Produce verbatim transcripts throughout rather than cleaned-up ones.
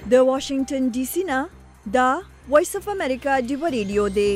د واشنگټن ډي سي نه دا وایس اف امریکا دی ریډیو دی.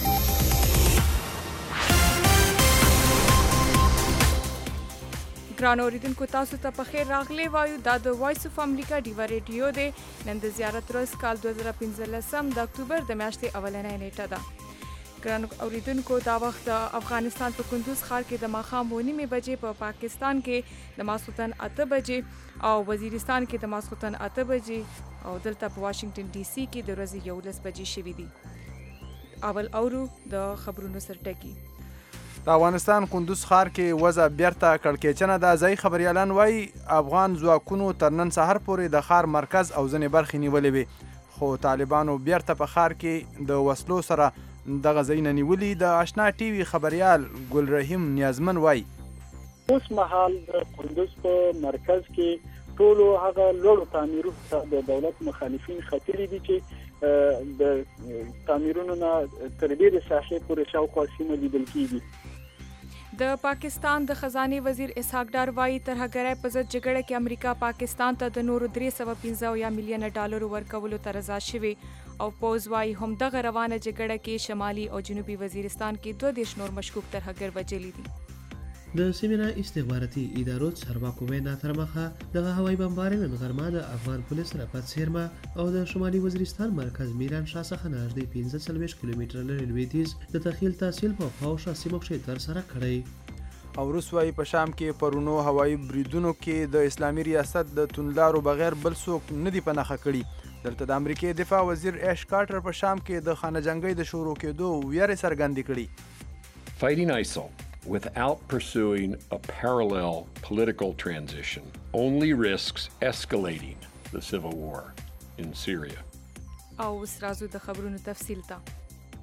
ګرانو اوریدونکو تاسو ته په خیر راغلی وایو. دا د وایس اف امریکا ډیوا ریډیو دی. نن د زیارت ورځ کال دوه زره پنځلسم د اکتوبر د میاشتې اولنۍ نیټه ده. ګرانو اوریدونکو دا وخت د افغانستان په کندوز ښار کې د ماښام اوه نیمې بجې، په پاکستان کې د ماسخوتن اته بجې او وزیرستان کې د ماسخوتن اته بجې او دلته په واشنگټن ډي سي کې د ورځې یولس بجې شوي دي. اول اورو د خبرونو سرټکی. د افغانستان کندوز ښار کې وضع بیرته کړکېچنه ده. ځایي خبریالان وایي افغان ځواکونو تر نن سهار پورې د ښار مرکز او ځینې برخې نیولې وې، خو طالبانو بیرته په ښار کې د وسلو سره دغه ځایونه نیولي. د آشنا ټي وي خبریال ګل رحیم نیازمن وایي اوس مهال د کندوز په مرکز کې ټولو هغه لوړو تعمیرونو ته د دولت مخالفین خطرې دي چې د تعمیرونو نه تر ډېرې ساحې پورې شاوخوا سیمه لیدل کېږي. د پاکستان د خزانې وزیر اسحاق ډار وایي ترهګرۍ په ضد جګړه کې امریکا پاکستان ته د نورو درې سوه پنځه اویا میلیونه ډالرو ورکولو ته رضا شوې او پوز وایي همدغه روانه جګړه کې شمالي او جنوبي وزیرستان کې دوه دېرش نور مشکوک ترهګر وژلي دي. د سیمه استخباراتي ادارو چارواکو وینا تر مخه دغه هوایي بمبارۍ نن غرمه د افغان پولیس رپات سیرما او د شمالي وزیرستان مرکز میران شاه څخه نږدې پنځه څلوېښت کیلومتره لرې لویدیځ د تخیل تحصیل په خواوشا سیمو کې ترسره کړی. او روس وایي په شام کې پرونو هوایي بریدونو کې د اسلامي ریاست د توندلارو بغیر بل څوک نه دي په نښه کړي. دلته د امریکې دفاع وزیر ایش کارټر په شام کې د خانه جنګۍ د شروع کېدو ویرې څرګندې کړي. Fighting I S I L without pursuing a parallel political transition only risks escalating the civil war in Syria. او اوس راځو د خبرونو تفصیل ته.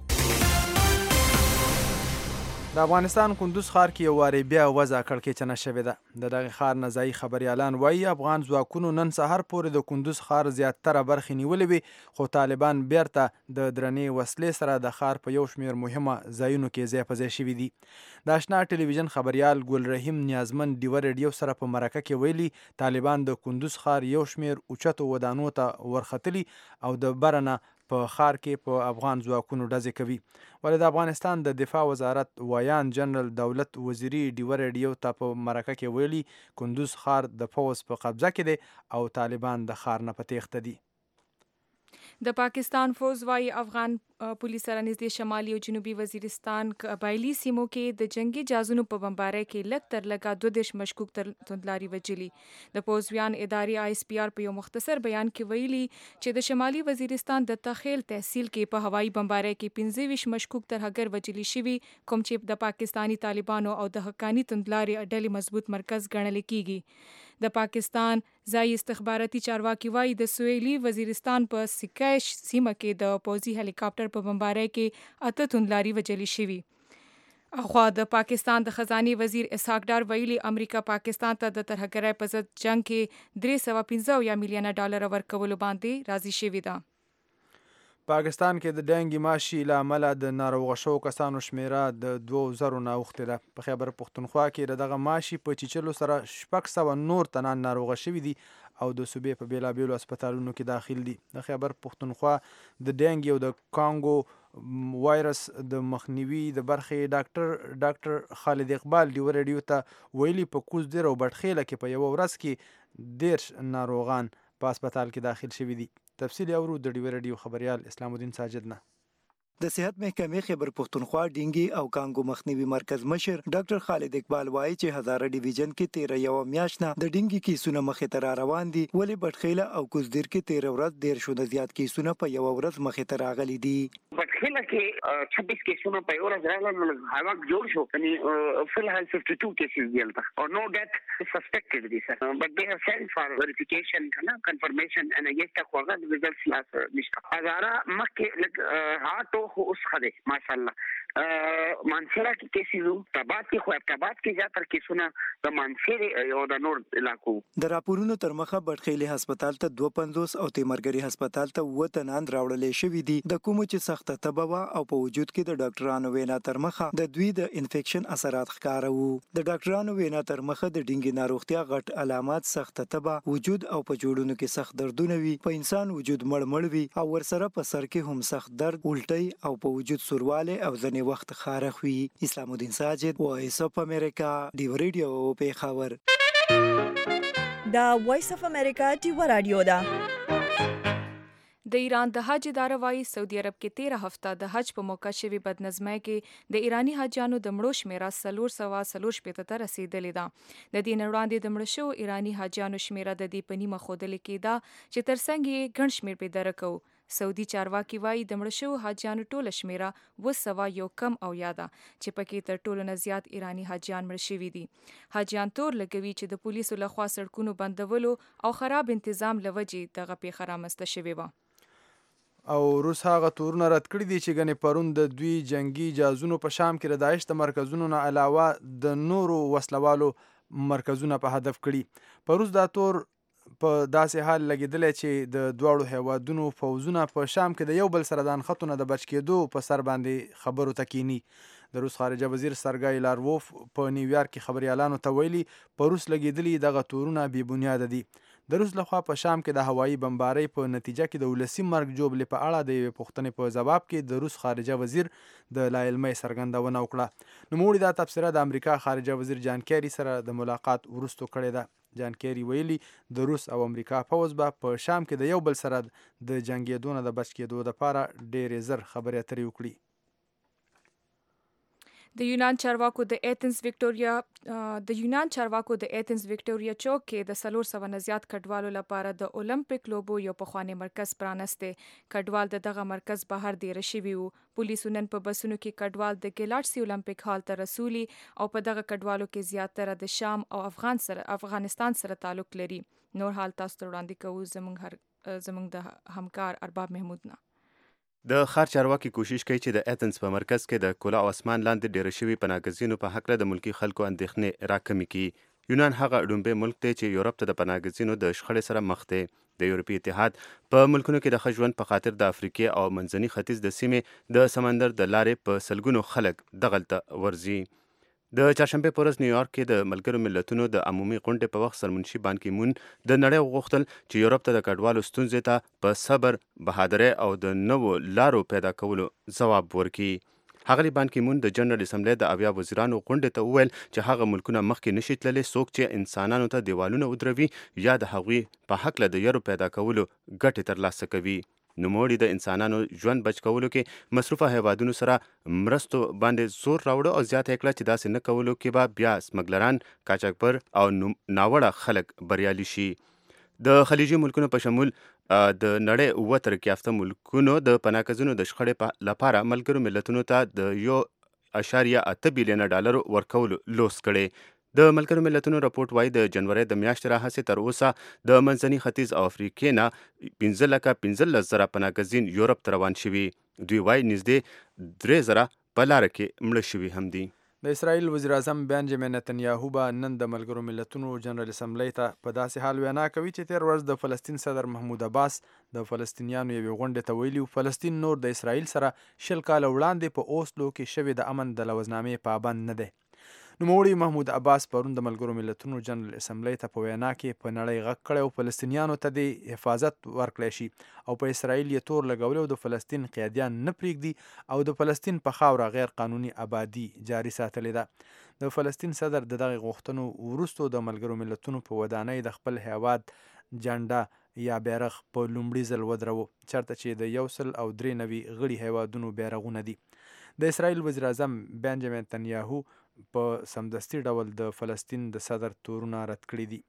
د افغانستان کندوز ښار کې یو وارې بیا وضع کړکېچنه شوې ده. د دغه ښار نه ځایي خبریالان وایي افغان ځواکونو نن سهار پورې د کندوز ښار زیاتره برخې نیولې وې، خو طالبان بیرته د درنې وسلې سره د ښار په یو شمېر مهمه ځایونو کې ځای په ځای شوي دي. د آشنا ټلویزیون خبریال ګل رحیم نیازمن ډیوه ریډیو سره په مرکه کې ویلي طالبان د کندوز ښار یو شمېر اوچتو ودانو ته ورختلي او د بره نه په ښار کې په افغان ځواکونو ډزې کوي. ولې د افغانستان د دفاع وزارت ویان جنرال دولت وزیري ډیوه ریډیو ته په مرکه کې ویلي کندوز ښار د پوځ په قبضه کې دی او طالبان د ښار نه په تیښته دي. د پاکستان فوز وایي افغان پولیس سره نږدې شمالي او جنوبي وزیرستان قبایلي سیمو کې د جنگي جازونو په بمبارۍ کې لږ تر لږه دوه دېرش مشکوک توندلاري وژلي. د پوځیان ادارې آی اس پی آر په یو مختصر بیان کې ویلي چې د شمالي وزیرستان د تخیل تحصیل کې په هوایي بمبارۍ کې پنځه ویشت مشکوک ترهګر وژلي شوي، کوم چې د پاکستاني طالبانو او د حقاني توندلاري ډلې مضبوط مرکز ګڼل کېږي. د پاکستان ځایي استخباراتي چارواکي وایي د سویلي وزیرستان په سکیش سیمه کې د پوځي هلیکاپټر په بمبارۍ کې اته توندلاري وژلي شوي. اخوا د پاکستان د خزانې وزیر اسحاق ډار ویلي امریکا پاکستان ته د ترهګرۍ په ضد جنگ کې درې سوه پنځه اویا میلیونه ډالر ورکولو باندې راضي شوې ده. پاکستان کې د ډنګي ماشي له امله د ناروغه شوو کسانو شمیره د دوو زرو نه اوښتې ده. په خیبر پښتونخوا کې د دغه ماشي په چیچلو سره شپږ سوه نور تنان ناروغه شوي دي او د صوبې په بېلابېلو هسپتالونو کې داخل دي. د خیبر پښتونخوا د ډنګي او د کانګو وایرس د مخنیوي د برخې ډاکټر ډاکټر خالد اقبال ډیوه ریډیو ته ویلي په کوزدیر او بټخیله کې په یوه ورځ کې دېرش ناروغان په هسپتال کې داخل شوي دي. تفصیل اورو د ډیوه ریډیو خبریال اسلام الدین ساجد نه. د صحت محکمې خیبر پښتونخوا ډینګي او کانګو مخنیوي مرکز مشر ډاکټر خالد اقبال وایي چې هزاره ډیویژن کې تیره یو میاشت نه د ډینګي کیسونه مخې ته را روان دي، ولې بټخیله او کوزدیر کې تیره ورځ ډېر شو د زیات کیسونه په یو ورځ مخې ته راغلي دي. بټخیله کې چھبیس کیسونه په یو ورځ راغلل، هغه جوړ شو یعنی فل هل ففټي ټو کیسز دیلته او نو ډیت سسپیکټډ دي سر بٹ دے هاف سینت فار ویریفیکیشن کنه کنفرمیشن ان یسته خوغه د ریزلټس لاس نشته. هزاره مخکې لک هارټو خو اوس خده ماشاءالله مانسره کې کیسو تبات کې خو تبات کې زیاتره کیسونه د مانسره او د نور علاقو. د راپورونو تر مخه بټخیلي هسپتال ته دوه پنځوس او تیمرګری هسپتال ته اووه تنان راوړل شوي دي د کوم چې سخته تبه او په وجود کې د ډاکټرانو وینا تر مخه د دوی د انفیکشن اثرات ښکاره وو. د ډاکټرانو وینا تر مخه د ډینګي ناروغتیا غټ علامات سخته تبه وجود او په جوړونو کې سخت دردونه وي، په انسان وجود مړمړ وي او ورسره په سر کې هم سخت درد، الټي او په وجود سورواله او ځنې وخت خارخ وي. اسلام الدین ساجد، وایس اف امریکا، ډیو ریډیو پیښور. دا وایس اف امریکا ډیو رادیو ده. د ایران د حج اداره وايي سعودي عرب کې تیره هفته د حج په موقع شوي بدنظمۍ کې د ایرانی حاجیانو د مړو شمیره څلور سوه څلور شپېته ته رسیدلې ده. د دې نه وړاندې د مړه شوو ایرانی حاجیانو شمیره د دې په نیمه ښودلې کېده چې تر څنګ یې ګڼ شمېر پرې درکو. سعودي چارواکي وايي د مړه شوو حاجیانو ټوله شمیره اووه سوه یو کم او یاده چې پکې تر ټولو نه زیات ایرانی حاجیان مړه شوي دي. حاجیان تور لګوي چې د پولیسو لخوا سړکونو بندولو او خراب انتظام له وجې دغه پیښه رامنځته شوې وه. او روس هغه تورونه رد کړي دي چې ګنې پرون د دوی جنگي جهازونو په شام کې د داعش د مرکزونو نه علاوه د نورو وسلوالو مرکزونه په هدف کړي. په روس دا تور په داسې حال لګېدلی چې د دواړو هیوادونو فوزونه په شام کې د یو بل سره د انخطو نه د بچ کېدو په سر باندې خبرو ته کینی. د روس خارجه وزیر سرګای لاروف په نیویارک کې خبریالانو ته ویلي په روس لګېدلي دغه تورونه بې بنیاده دي. د روس لخوا په شام کې د هوایي بمبارۍ په نتیجه کې د ولسي مرګ جوړې په اړه د یوې پوښتنې په ځواب کې د روس خارجه وزیر د لا علمۍ څرګندونه وکړه. نوموړي دا تبصره د امریکا خارجه وزیر جان کیری سره د ملاقات وروسته کړې ده. جان کیری ویلي د روس او امریکا پوځ به په شام کې د یو بل سره د جنګېدو نه د بچ کېدو دپاره ډېرې زر خبرې اترې وکړي. د یونان چارواکو د ایتنز وکټوریا د یونان چارواکو د ایتنز وکټوریا چوک کې د څلور سوه نه زیات کډوالو لپاره د اولمپیک لوبو یو پخوانی مرکز پرانستی. کډوال د دغه مرکز بهر دیره شوي وو. پولیسو نن په بسونو کې کډوال د ګیلاټسي اولمپیک هال ته رسولي او په دغه کډوالو کې زیاتره د شام او افغان سره افغانستان سره تعلق لري. نور حال تاسو ته وړاندې کوو زموږ هر زموږ د همکار ارباب محمود نه. د ښار چارواکي کوشش کوي چې د ایتنز په مرکز کې د کلا او اسمان لاندې ډیره شوي پناهګزینو په هکله د ملکي خلکو اندېښنې راکمې کړي. یونان هغه ډومبی ملک دی چې یورپ ته د پناهګزینو د شخړې سره مخ دی. د یورپي اتحاد په ملکونو کې د ښه ژوند په خاطر د افریقې او منځني ختیځ د سیمې د سمندر د لارې په سلګونو خلک دغلته ورځي. د چهارشنبې په ورځ نیویارک کې د ملګرو ملتونو د عمومي غونډې په وخت سرمنشي بان کی مون د نړۍ وغوښتل چې یورپ ته د کډوالو ستونزې ته په صبر، بهادرۍ او د نوو لارو پیدا کولو ځواب ورکړي. ښاغلي بان کی مون د جنرال اسمبلی د اویا وزیرانو غونډې ته وویل چې هغه ملکونه مخکې نشي تللی څوک چې انسانانو ته دیوالونه ودروي یا د هغوی په هکله د یرو پیدا کولو ګټې ترلاسه کوي. نوموړي د انسانانو ژوند بچ کولو کې مصروفه هیوادونو سره مرستو باندې زور راوړو او زیاته یې کړه چې داسې نه کولو کې به بیا سمګلران، قاچاقبر او ناوړه خلک بریالي شي. د خلیجي ملکونو په شمول د نړۍ اووه ترقي یافته ملکونو د پناهګزینو د شخړې لپاره ملګرو ملتونو ته د یو اشاریه اته بیلیونه ډالر ورکولو لوس کړی. د ملګرو ملتونو راپورټ وایي د جنوري د میاشتې راهیسې تر اوسه د منځني ختیځ او افریقې نه پنځه لکه پنځلس زره پناهګزین یورپ ته روان شوي. دوی وایي نږدې درې زره په لاره کې مړه شوي هم دي. د اسرائیل وزیر اعظم بنجامین نتنیاهو به نن د ملګرو ملتونو جنرال اسمبلی ته په داسې حال وینا کوي چې تیر ورځ د فلسطین صدر محمود عباس د فلسطینیانو یوې غونډې ته ویلي فلسطین نور د اسرائیل سره شل کاله وړاندې په اوسلو کې شوې د امن د لوزنامې پابند نه دی. نوموړي محمود عباس پرون د ملګرو ملتونو جنرال اسمبلی ته په وینا کې په نړۍ غږ کړی او فلسطینیانو ته د حفاظت ورکړی شي او په اسرائیل یې تور لګولی او د فلسطین قیادیان نه پرېږدي او د فلسطین په خاوره غیر قانوني آبادي جاري ساتلې ده. د فلسطین صدر د دغې غوښتنو وروسته د ملګرو ملتونو په ودانۍ د خپل هیواد جنډه یا بیرغ په لومړي ځل ودروه چېرته چې د یو سل او درې نوي غړي هیوادونو بیرغونه دي. د اسرائیل وزیر اعظم بنجامین نتنیاهو په سمدستي ډول د فلسطین د صدر تورونه رد کړي دي.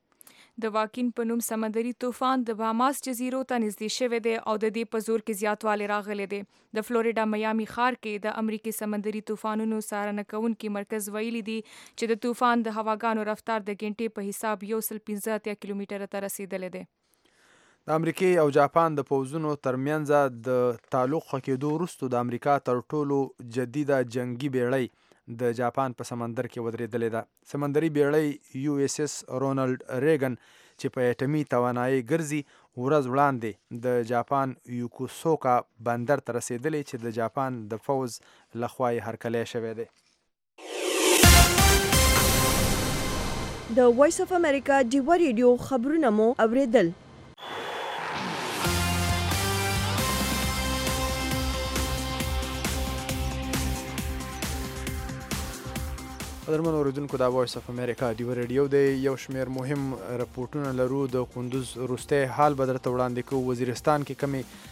د واکین په نوم سمندري طوفان د باماس جزیرو ته نږدې شوی دی او د دې په زور کې زیاتوالی راغلی دی. د فلوریډا میامي ښار کې د امریکې سمندري طوفانونو څارنه کوونکي مرکز ویلي دی چې د طوفان د هواګانو رفتار د ګنټې په حساب یو سل پنځه اتیا کیلومتره ته رسیدلی دی. د امریکای او جاپان د پوځونو ترمنځ د تعلق ښه کېدو وروسته د امریکا تر ټولو جدیده جنگي بیړۍ د جاپان په سمندر کې ودرېدلې ده. سمندري بیړۍ یو اس اس رونالډ ریګن چې په اټمي توانایي ګرځي ورځ وړاندې د جاپان یوکوسوکا بندر ته رسېدلې چې د جاپان د پوځ لخوا یې هرکلی شوی دی. د وایس اف امریکا ډیوه ریډیو خبرونه مو اوریدل. قدرمن اوریدونکو دا وایس اف امریکا ډیوه ریډیو دی. یو شمېر مهم رپورټونه لرو. د کندوز وروستی حال به درته وړاندې کوو. وزیرستان کې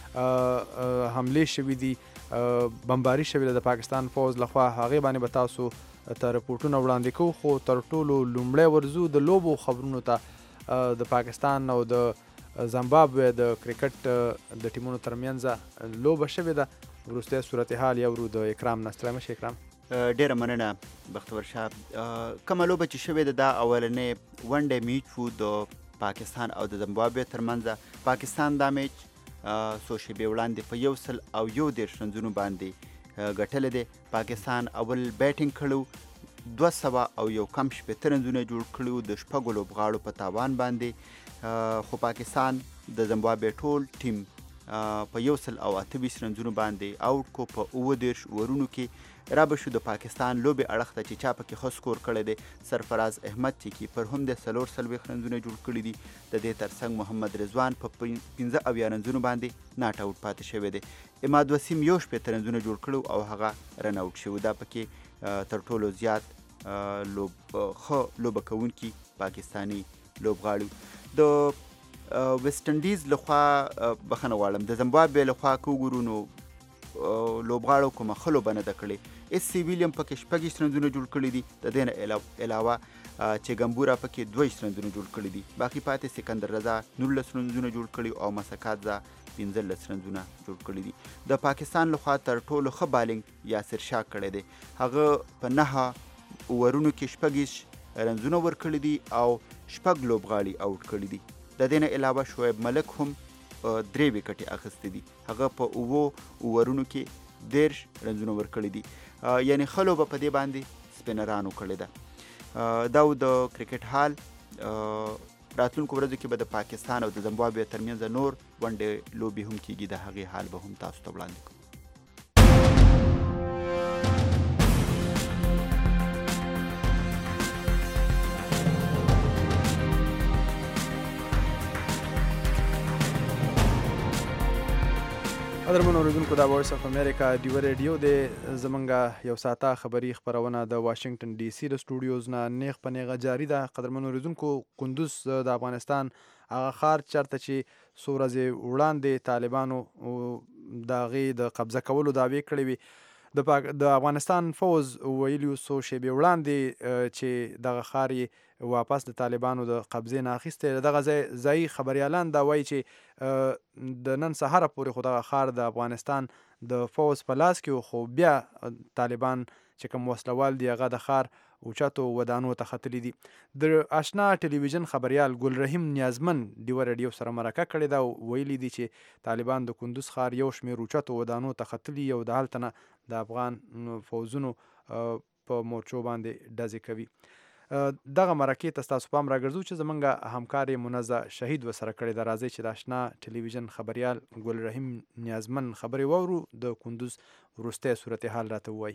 کمې حملې شوي دي، بمباري شوې ده د پاکستان پوځ لخوا. هغې باندې به تاسو ته رپورټونه وړاندې کوو، خو تر ټولو لومړی ورځو د لوبو خبرونو ته. د پاکستان او د زمبابوې د کرکټ د ټیمونو ترمنځ لوبه شوې ده. وروستی صورتحال یو ورو د اکرام نه. ستړی مشه اکرام. ډیره مننه بختور شاه. کومه لوبه چې شوې ده دا اولنې ون ډے میچ و د پاکستان او د زمبابوې ترمنځ. پاکستان دا میچ څو شېبې وړاندې په یو سل او یو دېرش رنزونو باندې ګټلی دی. پاکستان اول بیټینګ کړی، دوه سوه او یو کم شپېته رنزونه جوړ کړي د شپږو لوبغاړو په تاوان باندې. خو پاکستان د زمبابوې ټول ټیم په یو سل او اته ویشت رنزونو باندې آوټ کو. په اووه دېرش اورونو کې رابه شو د پاکستان لوبې اړخ ته چې چا پکې ښه سکور کړی دی. سرفراز احمد چې کیپر هم د څلور څلوېښت رنزونه جوړ کړي دي. د دې ترڅنګ محمد رضوان په پنځه اویا رنزونو باندې ناټ آوټ پاتې شوی دی. اماد وسیم یو شپېته رنزونه جوړ کړي او هغه رن آوټ شوی. دا پکې تر ټولو زیات لوب ښه لوبه کوونکي پاکستاني لوبغاړي. د ویسټ انډیز لخوا بخښنه غواړم، د زمبابوې لخوا که وګورو نو لوبغاړو کومه ښه لوبه نه ده کړې. اس سی ویلیم پکې شپږ ویشت رنزونه جوړ کړي دي. د دې نه علاوه چې ګمبورا پکې دوه ویشت رنزونه جوړ کړي دي. باقي پاتې سکندر رضا نولس رنزونه جوړ کړي او مسکاتزا پنځلس رنزونه جوړ کړي دي. د پاکستان لخوا تر ټولو ښه بالینګ یاسر شاه کړی دی. هغه په نهه اوورونو کې شپږ ویشت رنزونه ورکړي دي او شپږ لوبغاړي آوټ کړي دي. د دې نه علاوه شعیب ملک هم درې وکټې اخیستې دي. هغه په اوو اوورونو کې دېرش رنزونه ورکړي دي. یعنې ښه لوبه په دې باندې سپینرانو کړې ده. دا و د کرکټ حال. راتلونکو ورځو کې به د پاکستان او د زمبابوې ترمنځ نور ون ډے لوبې هم کیږي. د هغې حال به هم تاسو ته وړاندې کوو. قدرمن اوریدونکو دا وایس اف امریکا ډیوه ریډیو دی. زمونږ یو ساعته خبري خپرونه د واشنگټن ډي سي د سټوډیوز نه نیغ په نیغه جاري ده. قدرمن اوریدونکو، کندوز د افغانستان هغه ښار چېرته چې څو ورځې وړاندې طالبانو د هغې د قبضه کولو دعوې کړې وي، د افغانستان فوز ویلي څو شېبې وړاندې چې دغه ښار یې واپس د طالبانو د قبضې نه اخیستی. دغه ځایي خبریالان دا وایي چې د نن سهاره پورې خو دغه ښار د افغانستان د فوز په لاس کې و، خو بیا طالبان چې کوم وسلوال دي هغه د ښار اوچتو ودانو ته ختلي دي. د آشنا ټلویزیون خبریال ګل رحیم نیازمن ډیوه ریډیو سره مرکه کړې ده او ویلي دي چې طالبان د کندوز ښار یو شمېر اوچتو ودانو ته ختلي او د هلته نه د افغان فوزونو په مورچو باندې ډزې کوي. دغه مرکې ته ستاسو پام راګرځو چې زمونږ همکار منزه شهید ورسره کړې ده. راځئ چې د آشنا ټلویزیون خبریال ګل رحیم نیازمن خبرې واورو. د کندوز وروستی صورتحال راته ووایي.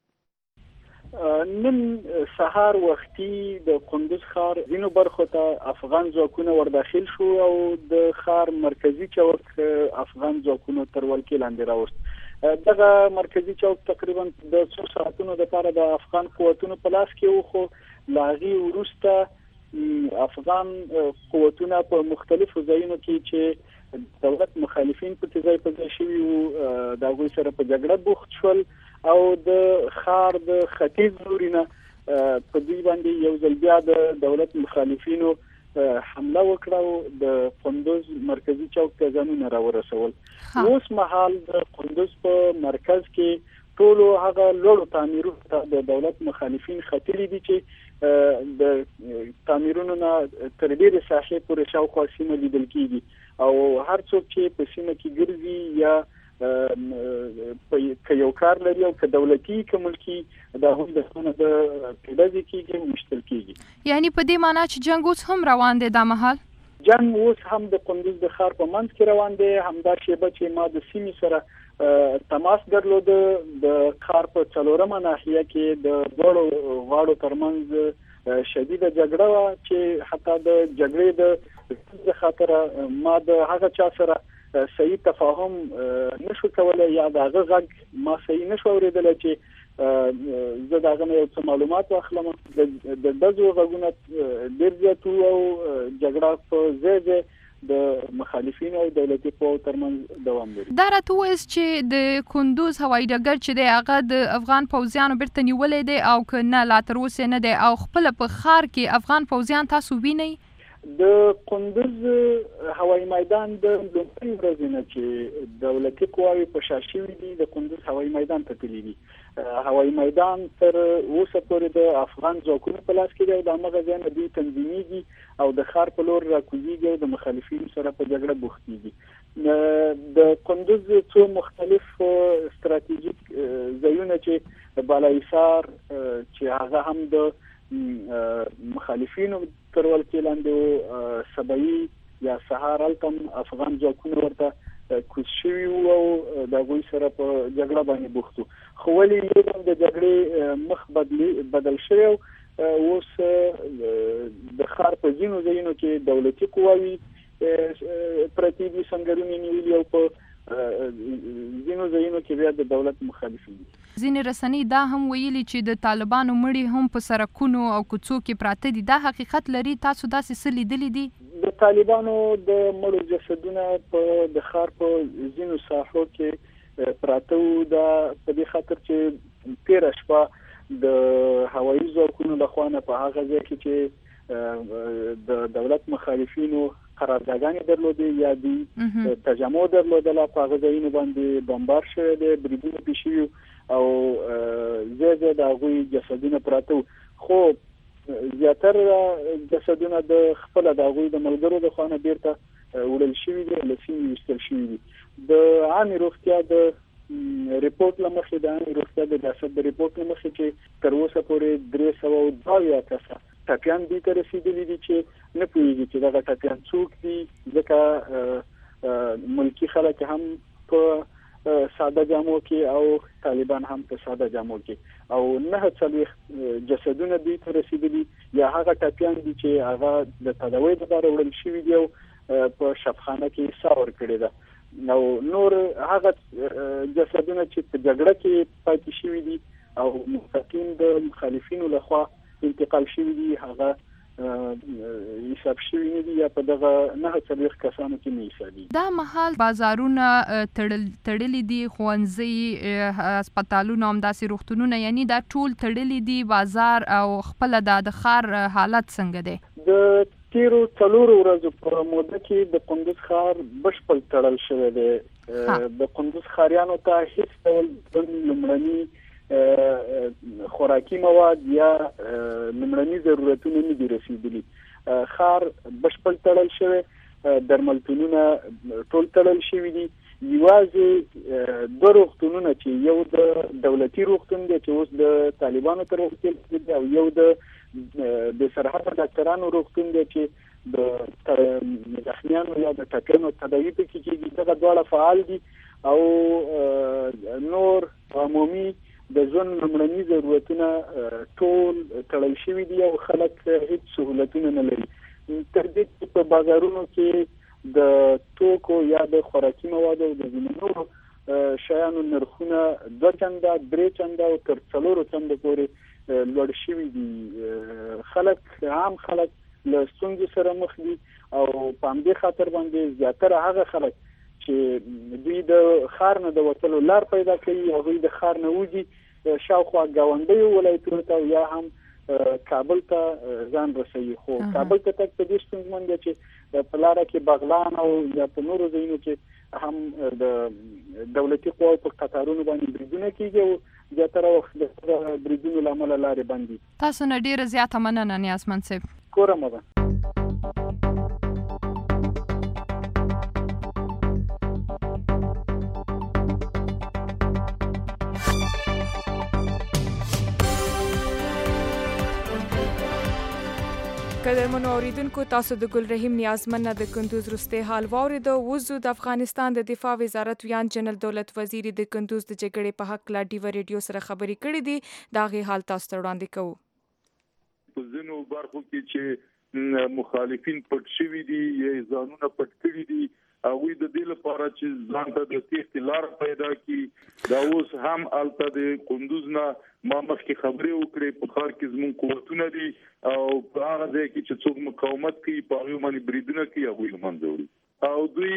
نن سهار وختي د کندوز ښار ځینو برخو ته افغان ځواکونه ورداخل شو او د ښار مرکزي چوک افغان ځواکونو تر ولکې لاندې راوست. دغه مرکزي چوک تقریبا د څو ساعتونو دپاره د افغان قوتونو په لاس کې و، خو له هغې وروسته افغان قوتونه په مختلفو ځایونو کې چې دولت مخالفین په ځای په ځای شوي وو د هغوی سره په جګړه بوخت شول او د ښار د ختیځ لوري نه په دوی باندې یو ځل بیا د دولت مخالفینو حمله وکړه او د کندوز مرکزي چوک ته ځانونه راورسول. اوس مهال د کندوز په مرکز کې ټولو هغه لوړو تعمیرونو ته د دولت مخالفین ختلي دي چې د تعمیرونو نه تر ډیره ساحې پورې شاوخوا سیمه لیدل کیږي او هر څوک چې په سیمه کې ګرځي یا په یو کار لري او که دولتي که ملکي دا هم د څونه د پیډازي کیږي مشتل کیږي. یعنی په دې معنی چې جنگ اوس هم روان دی دا مهال؟ جنگ اوس هم د کندوز د ښار په منځ کې روان دی. همدا شیبه چې ما د سیمې سره تماس درلود د ښار په څلورمه ناحیه کې د دوړو غاړو ترمنځ شدیده جګړه وه چې حتی د جګړې د خاطر ما د هغه چا سره صحیح تفاهم نشو کولای یا د هغه غږ ما صحیح نشو اوریدلی چې زه د هغه نه یو څه معلومات واخلم. د دزو غږونه ډېر زیات وو او جګړه په ځای ځای د مخالفینو او دولتي قواو ترمنځ دوام لري. دا راته ووایاست چې د کندوز هوایي ډګر چې دی هغه د افغان پوځیانو بیرته نیولی دی او که نه لا تر اوسه نه دی او خپله په ښار کې افغان پوځیان تاسو وینئ؟ د کندوز هوایي میدان د لومړۍ ورځې نه چې دولتي قواوې په شا شوي دي د کندوز هوایي میدان ته تللي دي. هوایي میدان تر اوسه پورې د افغان ځواکونو په لاس کې دی او د همغه ځای نه دوی تنظیمیږي او د ښار په لور راکوزیږي او د مخالفینو سره په جګړه بوختېږي. د کندوز څو مختلف ستراتیژیک ځایونه چې بالاحصار چې هغه هم د مخالفینو تر ولکې لاندې سبایي یا سهار هلته افغان ځواکونه ورته کوز شوي وو او د هغوی سره په جګړه باندې بوخت وو. خو ولې یو د جګړې مخ بدل شوی اوس د ښار په ځینو ځایونو کې دولتي قواوې پرتې دي، سنګرونه نیولي او په ځینو ځایونو کې بیا د دولت مخالفین دي. ځینې رسنۍ دا هم ویلي چې د طالبانو مړي هم په سړکونو او کوڅو کې پراته دي. دا حقیقت لري؟ تاسو داسې څه لیدلي دي؟ د طالبانو د مړو جسدونه په د ښار په ځینو ساحو کې پراته وو. دا په دې خاطر چې تېره شپه د هوایي ځواکونو لخوا نه په هغه ځای کې چې د دولت مخالفینو قراردادګانې درلودې یا دوی تجمع درلودله په هغه ځایونو باندې بمبار شوی دی، بریدونه پې شوي او ځای ځای د هغوی جسدونه پراته وو. خو زیاتره جسدونه د خپله د هغوی د ملګرو د خوا نه بیرته وړل شوي دي، له سیمې ویستل شوي دي. د عامې روغتیا د ریپورټ له مخې د عامې روغتیا د ریاست د ریپورټ له مخې چې تر اوسه پورې درې سوه او دوه اویا کسه ټپیان دوی ته رسېدلي دي چې نه پوهېږي چې دغه ټپیان څوک دي، ځکه ملکي خلک هم په ساده جامو کې او طالبان هم په ساده جامو کې او نهه څلوېښت جسدونه دوی ته رسېدلي یا هغه ټپیان دي چې هغه د تداوۍ لپاره وړل شوي دي او په شفخانه کې ساه ورکړې ده او نور هغه جسدونه چې په جګړه کې پاتې شوي دي او مستقیم د مخالفینو لخوا انتقال شوي دي هغه حساب شوي نه دي یا په دغه نهه څلوېښت کسانو کې نه حسابېږي. دا مهال بازارونه تړلي دي، ښوونځي، هسپتالونه، همداسې روغتونونه، یعنی دا ټول تړلي دي بازار او خپله دا د ښار حالت څنګه دی؟ د تیرو څلورو ورځو په موده کې د کندوز ښار بشپړ تړل شوی دی. د کندوز ښاریانو ته هیڅ ډول لومړني خوراکي مواد یا لومړني ضرورتونه نه دي رسېدلي. ښار بشپړ تړل شوی، درملتونونه ټول تړل شوي دي. یوازې دوه روغتونونه چې یو د دولتي روغتون دی چې اوس د طالبانو تر وکیل دی او یو د د سرحد ډاکټرانو روغتون دی چې د زخمیانو یا د ټپیانو تداوي پکې کېږي. دغه دواړه فعال دي او نور عمومي د ژوند لومړني ضرورتونه ټول تړل شوي دي او خلک هیڅ سهولتونه نه لري. تر دې چې په بازارونو کې د توکو یا د خوراکي موادو د ځینو نورو شیانو نرخونه دوه چنده، درې چنده او تر څلورو چنده پورې لوړ شوي دي. خلک عام خلک له ستونزو سره مخ دي او په همدې خاطر باندې زیاتره هغه خلک چې دوی د ښار نه د وتلو لار پیدا کوي، هغوی د ښار نه وځي شاوخوا ګاونډیو ولایتونو ته یا هم کابل ته ځان رسوي. خو کابل ته تګ په دې ستونزمن دی چې په لاره کې بغلان او یا په نورو ځایونو کې هم د دولتي قواو په قطارونو باندې بریدونه کېږي او زیاتره وخت د بریدونو له امله لارې بند دي. تاسو نه ډیره زیاته مننه نیازمند صاحب. کوره مو ده. قدرمنو اوریدونکو تاسو د ګل رحیم نیازمن نه د کندوز رسته حال واورید. وزو د افغانستان د دفاع وزارت ویان جنرال دولت وزیر د کندوز د جګړې په حق لا ډیو ریډیو سره خبرې کړې دي. دا غي حال تاسو ته وړاندې کوو. په ځینو برخو کې چې مخالفین پټ شوي دي یا ځانونه پټ کړي دي هغوی د دې لپاره چې ځان ته د تېښتې لار پیدا کړي. دا اوس هم هلته د کندوز نه ما مخکې خبرې وکړې په ښار کې زموږ قوتونه دي او په هغه ځای کې چې څوک مقاومت کوي په هغوی باندې بریدونه کوي هغوی له منځه وړي. او دوی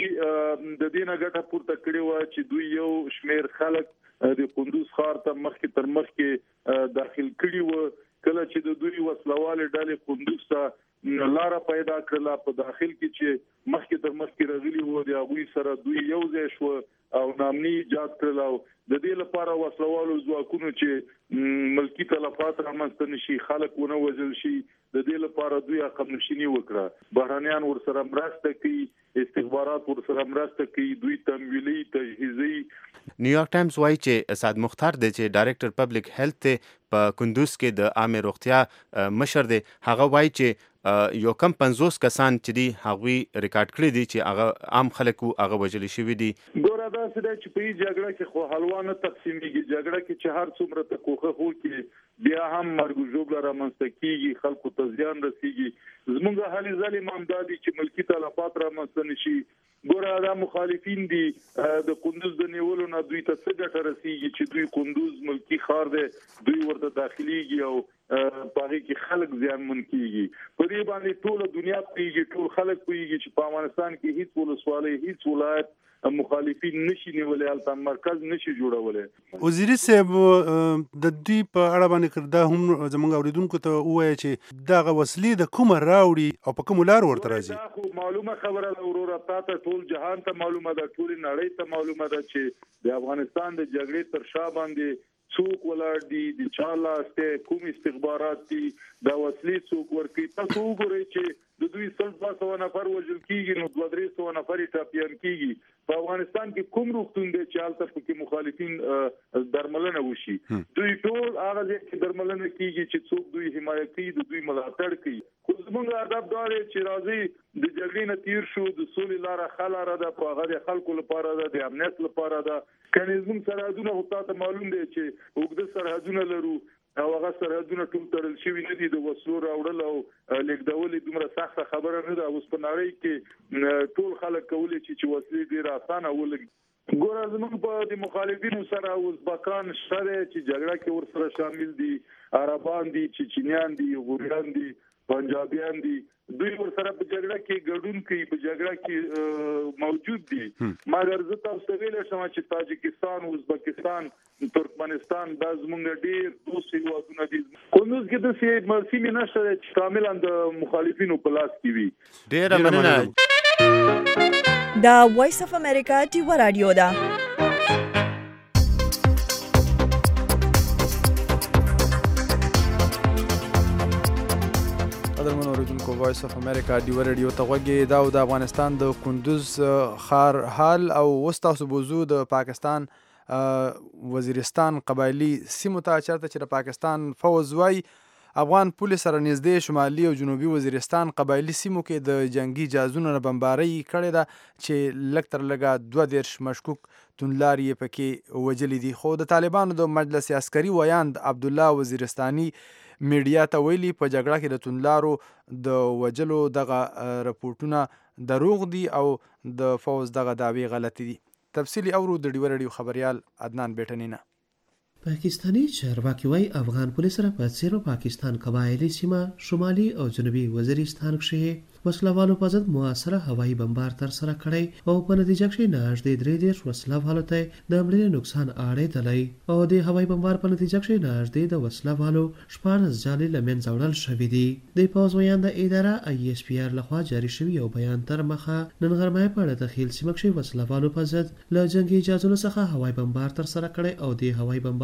د دې نه ګټه پورته کړې وه چې دوی یو شمېر خلک د کندوز ښار ته مخکې تر مخکې داخل کړي وو. کله چې د دوی وسلوالې ډلې کندوز ته لاره پیدا کړله په داخل کې چې مخکې تر مخکې راغلي وو د هغوی سره دوی یو ځای شو او نامني ایجاد کړل او د دې لپاره وسلوالو ځواکونو چې ملکی تلفات رامنځته نشي خلک ونه وژل شي د دې لپاره دوی عقب نشیني وکړه. بهرانیان ورسره مرسته کوي استخبارات ورسره مرسته کوي دوی تمویلي تجهیزي. نیویارک ټایمز وایي چې سعد مختار دی چې ډایرکټر پبلک هیلث په کندوز کې د عامه روغتیا مشر دی. هغه وایي چې یو کم پنځوس کسان چې دي هغوی ریکارډ کړي دي چې هغه عام خلک وو هغه وژل شوي دي. ګوره داسې دی چې په دې جګړه کې خو حلوا نه تقسیمېږي. جګړه کې چې هر څومره ته کوښښ وکړي بیا هم مرګ و ژوبله رامنځته کېږي خلکو ته زیان رسېږي. زموږ هلې ځلې هم دا دي چې ملکي تلفات رامنځته نه شي. ګوره دا مخالفین دي د کندوز د نیولو نه دوی ته څه ګټه رسېږي چې دوی کندوز ملکي ښار دی دوی ورته داخليږي او په هغې کې خلک زیانمن کېږي. په دې باندې ټوله دنیا پوهېږي ټول خلک پوهېږي چې په افغانستان کې هیڅ ولسوالۍ هیڅ ولایت مخالفین نشي نیولای هلته مرکز نشي جوړولای. وزیري صاحب د دوی په اړه باندې دا هم زموږ اوریدونکو ته ووایي چې دغه وسلې د کومه راوړي او په کومو لارو ورته راځي. دا خو معلومه خبره ده وروره تا ته ټول جهان ته معلومه ده ټولې نړۍ ته معلومه ده چې د افغانستان د جګړې تر شا باندې څوک ولاړ دي د چا لاس دی کوم استخبارات دي دا وسلې څوک ورکوي. تاسو وګورئ چې د دوی سل دوه سوه نفر وژل کېږي نو دوه درې سوه نفر یې ټاپیان کېږي. په افغانستان کې کوم روغتون دی چې هلته پکې مخالفین درملنه وشي. دوی ټول هغه ځای کې درملنه کېږي چې څوک دوی حمایت کوي د دوی ملاتړ کوي. خو زموږ هدف دا دی چې راځي د جګړې نه تیر شو د سولې لاره ښه لاره ده په هغه د خلکو لپاره ده د امنیت لپاره ده. کنې زموږ سرحدونه خو تا ته معلوم دی چې اوږده سرحدونه لرو او هغه سرحدونه ټول تړل شوي نه دي د وسلو راوړل او لیږدول یې دومره سخته خبره نه ده. اوس په نړۍ کې ټول خلک کولی شي چې وسلې ډېره اسانه ولګي. ګوره زموږ په د مخالفینو سره ازبکان شته دی چې جګړه کې ورسره شامل دي عربان دي چچنیان دي غوریان دي پنجابیان دي دوی ورسره په جګړه کې ګډون کوي په جګړه کې موجود دي. مګر زه تاسو ته ویلی شم چې تاجکستان ازبکستان ترکمنستان دا زموږ ډېر دوست هېوادونه دي. کندوز کې داسې سیمې نشته دی چې کاملا د مخالفینو په لاس کې وي. ډېره مننه. دا وایس اف امریکا ډیوه رادیو ده. قدرمنو اوریدونکو وایس اف امریکا ډیوه ریډیو ته غوږی دا د افغانستان د کندوز ښار حال او اوس تاسو بوزو د پاکستان وزیرستان قبایلي سیمو ته چېرته چې د پاکستان فوز وایي افغان پولیس سره نږدې شمالي او جنوبي وزیرستان قبایلي سیمو کې د جنگي جهازونو نه بمبارۍ کړې ده چې لږ تر لږه دوه دېرش مشکوک توندلاري یې پکې وژلي دي. خو د طالبانو د مجلس عسکري ویاند عبدالله وزیرستاني میډیا ته ویلي په جګړه کې د توندلارو د وژلو دغه رپورټونه دروغ دي او د فوز دغه دعوې غلطي دي. تفصیلي اورو د ډیوه رادیو خبریال عدنان بیټنینا. پاکستانی چارواکي وایي افغان پولیس سره په څېر پاکستان قبایلي سیمه شمالي او جنوبي وزیرستان کښې وسلوالو په ضد موثره هوایي بمبار ترسره کړی او په نتیجه کښې نږدې درې دېرش وسلوالو ته د مړینې نقصان اړېدلی او د هوایي بمبار په نتیجه کښې نږدې د وسلوالو شپاړس جالې له منځه وړل شوي دي. د پوځ ویانده اداره ای اس پي ار لخوا جاري شوي یو بیان تر مخه نن غرمه په ډتخیل سیمه کښې وسلوالو په ضد له جنګي جهازونو څخه هوایي بمبار ترسره کړی او د هوایي بمبار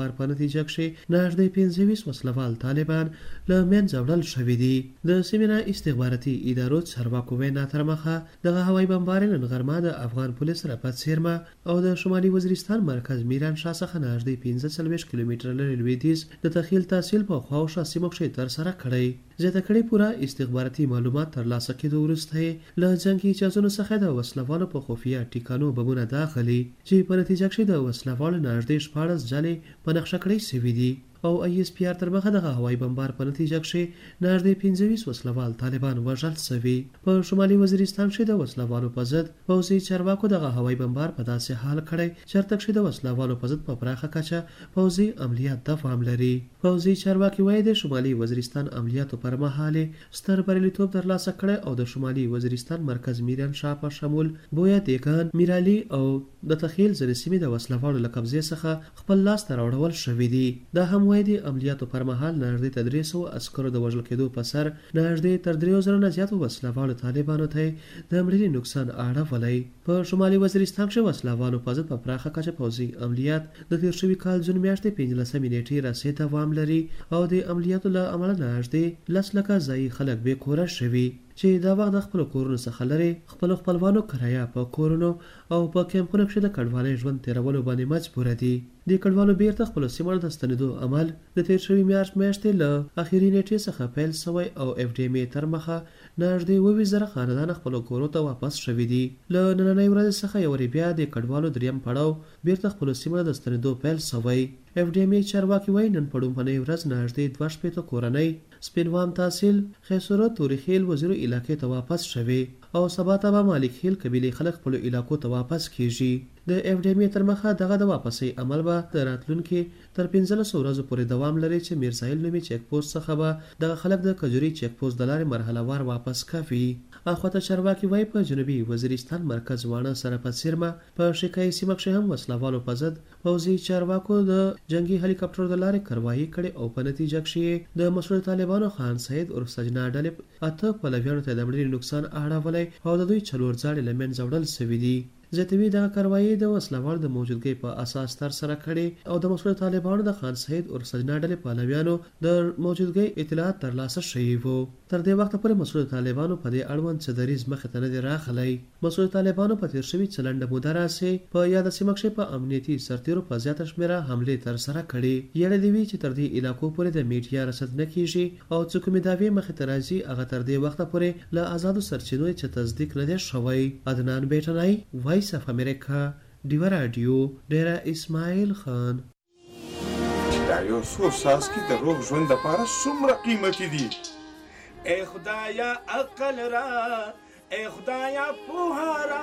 بمبار په نتیجه کې نږدې پنځه ویشت وسلوال طالبان له منځه وړل شوي دي. د سیمې نه استخباراتي ادارو چارواکو وینا تر مخه دغه هوایي بمبارۍ نن غرمه د افغان پولیس سره په څیرمه او د شمالي وزیرستان مرکز میران شاه څخه نږدې پنځه څلوېښت کیلومتره لرې لویدیځ د تخیل تحصیل په خواوشا سیمو کې ترسره کړی. زیاته کړې پوره استخباراتي معلومات ترلاسه کېدو وروسته یې له جنګي جهازونو څخه د وسلوالو په خفیه ټیکانو بمونه داخلي چې په نتیجه کې د وسلوالو نږدې شپاړس ځلې په نقشه کړی شوي دي او ای اس پی آر تر مخه دغه هوایي بمبار په نتیجه کې نږدې پنځه ویشت وسلوال طالبان وژل شوي. په شمالي وزیرستان کې د وسلوالو په ضد پوځي چارواکو دغه هوایي بمبار په داسې حال کړی چېرته چې د وسلوالو په ضد په پراخه کچه پوځي عملیات دوام لري. پوځي چارواکي وایي د شمالي وزیرستان عملیاتو پر مهال ستر بریالیتوب ترلاسه کړی او د شمالي وزیرستان مرکز میران شاه په شمول بویا دیګان میرالي او د تخیل ځینې سیمې د وسلوالو له قبضې څخه خپل لاس ته راوړل شوي دي. دا هم وایي د عملیاتو پر مهال نږدې تر درې سوه عسکرو د وژل کېدو په سر نږدې تر دریو زرو نه زیاتو وسلوالو طالبانو ته د مړینې نقصان اړولی. په شمالي وزیرستان کې وسلوالو په ضد په پراخه کچه پوځي عملیات د تیر شوي کال جون میاشتې پنځلسمې نیټې راسې دوام لري او د عملیاتو له امله نږدې لس لکه ځایي خلک بې کوره شوي چې دا وخت د خپلو کورونو څخه لرې خپلو خپلوانو کرایه په کورونو او په کیمپونو کې د کډوالۍ ژوند تېرولو باندې مجبوره دي. د کډوالو بیرته خپلو سیمو ته ستنېدو عمل د تیر شوي میاشت میاشتې له اخري نیټې څخه پیل سوی او اف ډي ام ای تر مخه نږدې اووه ویشت زره خاندان خپلو کورو ته واپس شوي دي. له نننۍ ورځې څخه یو وارې بیا د کډوالو دریم پړاو بیرته خپلو سیمو ته د ستنېدو پیل سوی. اف ډي ام ای چارواکي وایي نن په لومړنۍ ورځ نږدې دوه شپېته کورنۍ سپینوام تحصیل خیسورو تورخیل وزیرو علاقې ته واپس شوي او سبا ته به مالک خیل قبیلې خلک خپلو علاقو ته واپس کیږي. د اف ډي ام ای تر مخه دغه د واپسۍ عمل به د راتلونکي تر پنځلسو ورځو پورې دوام لري چې میرسایل نومي چیک پوسټ څخه به دغه خلک د کجوري چیک پوسټ د لارې مرحله وار واپس کوي. اخواته چارواکي وایي په جنوبي وزیرستان مرکز واڼه سره په څیرمه په شیکایي سیمه کې هم وسلوالو په ضد پوځي چارواکو د جنګي هلیکاپټرو د لارې کاروايي کړې او په نتیجه کې د مسؤل طالبانو خان سید عرف سجنا ډلې اته پلویانو ته د مړینې نقصان اړولی او د دوی څلور ځاړې له منځه وړل سوي دي. زیاتوي دغه کاروایي د وسلوال د موجودګۍ په اساس ترسره کړي او د مسؤل طالبانو د خان سید عرف سجنا ډلې پلویانو د موجودګۍ اطلاعات ترلاسه شوي وو. تر دې وخته پورې مسؤل طالبانو په دې اړوند څه دریځ مخې ته نه دی راغلی. مسؤل طالبانو په تیر شوي څه لنډه موده راسې په یاده سیمه کې په امنیتي سرتیرو په زیاته شمېره حملې ترسره کړي. یاده دې وي چې تر دې علاقو پورې د میډیا رسد نه کیږي او څه کومې دعوې مخې ته راځي هغه تر دې وخته پورې له آزادو سرچینو چې تصدیق نه دی شوی. عدنان بیټنای، وایس اف امریکا، ډیوه راډیو، ډیره اسماعیل خان. دا یو څو څاڅکي د روغ ژوند دپاره څومره قیمتي دي. ای خدایا عقل را، ای خدایا پوهه را.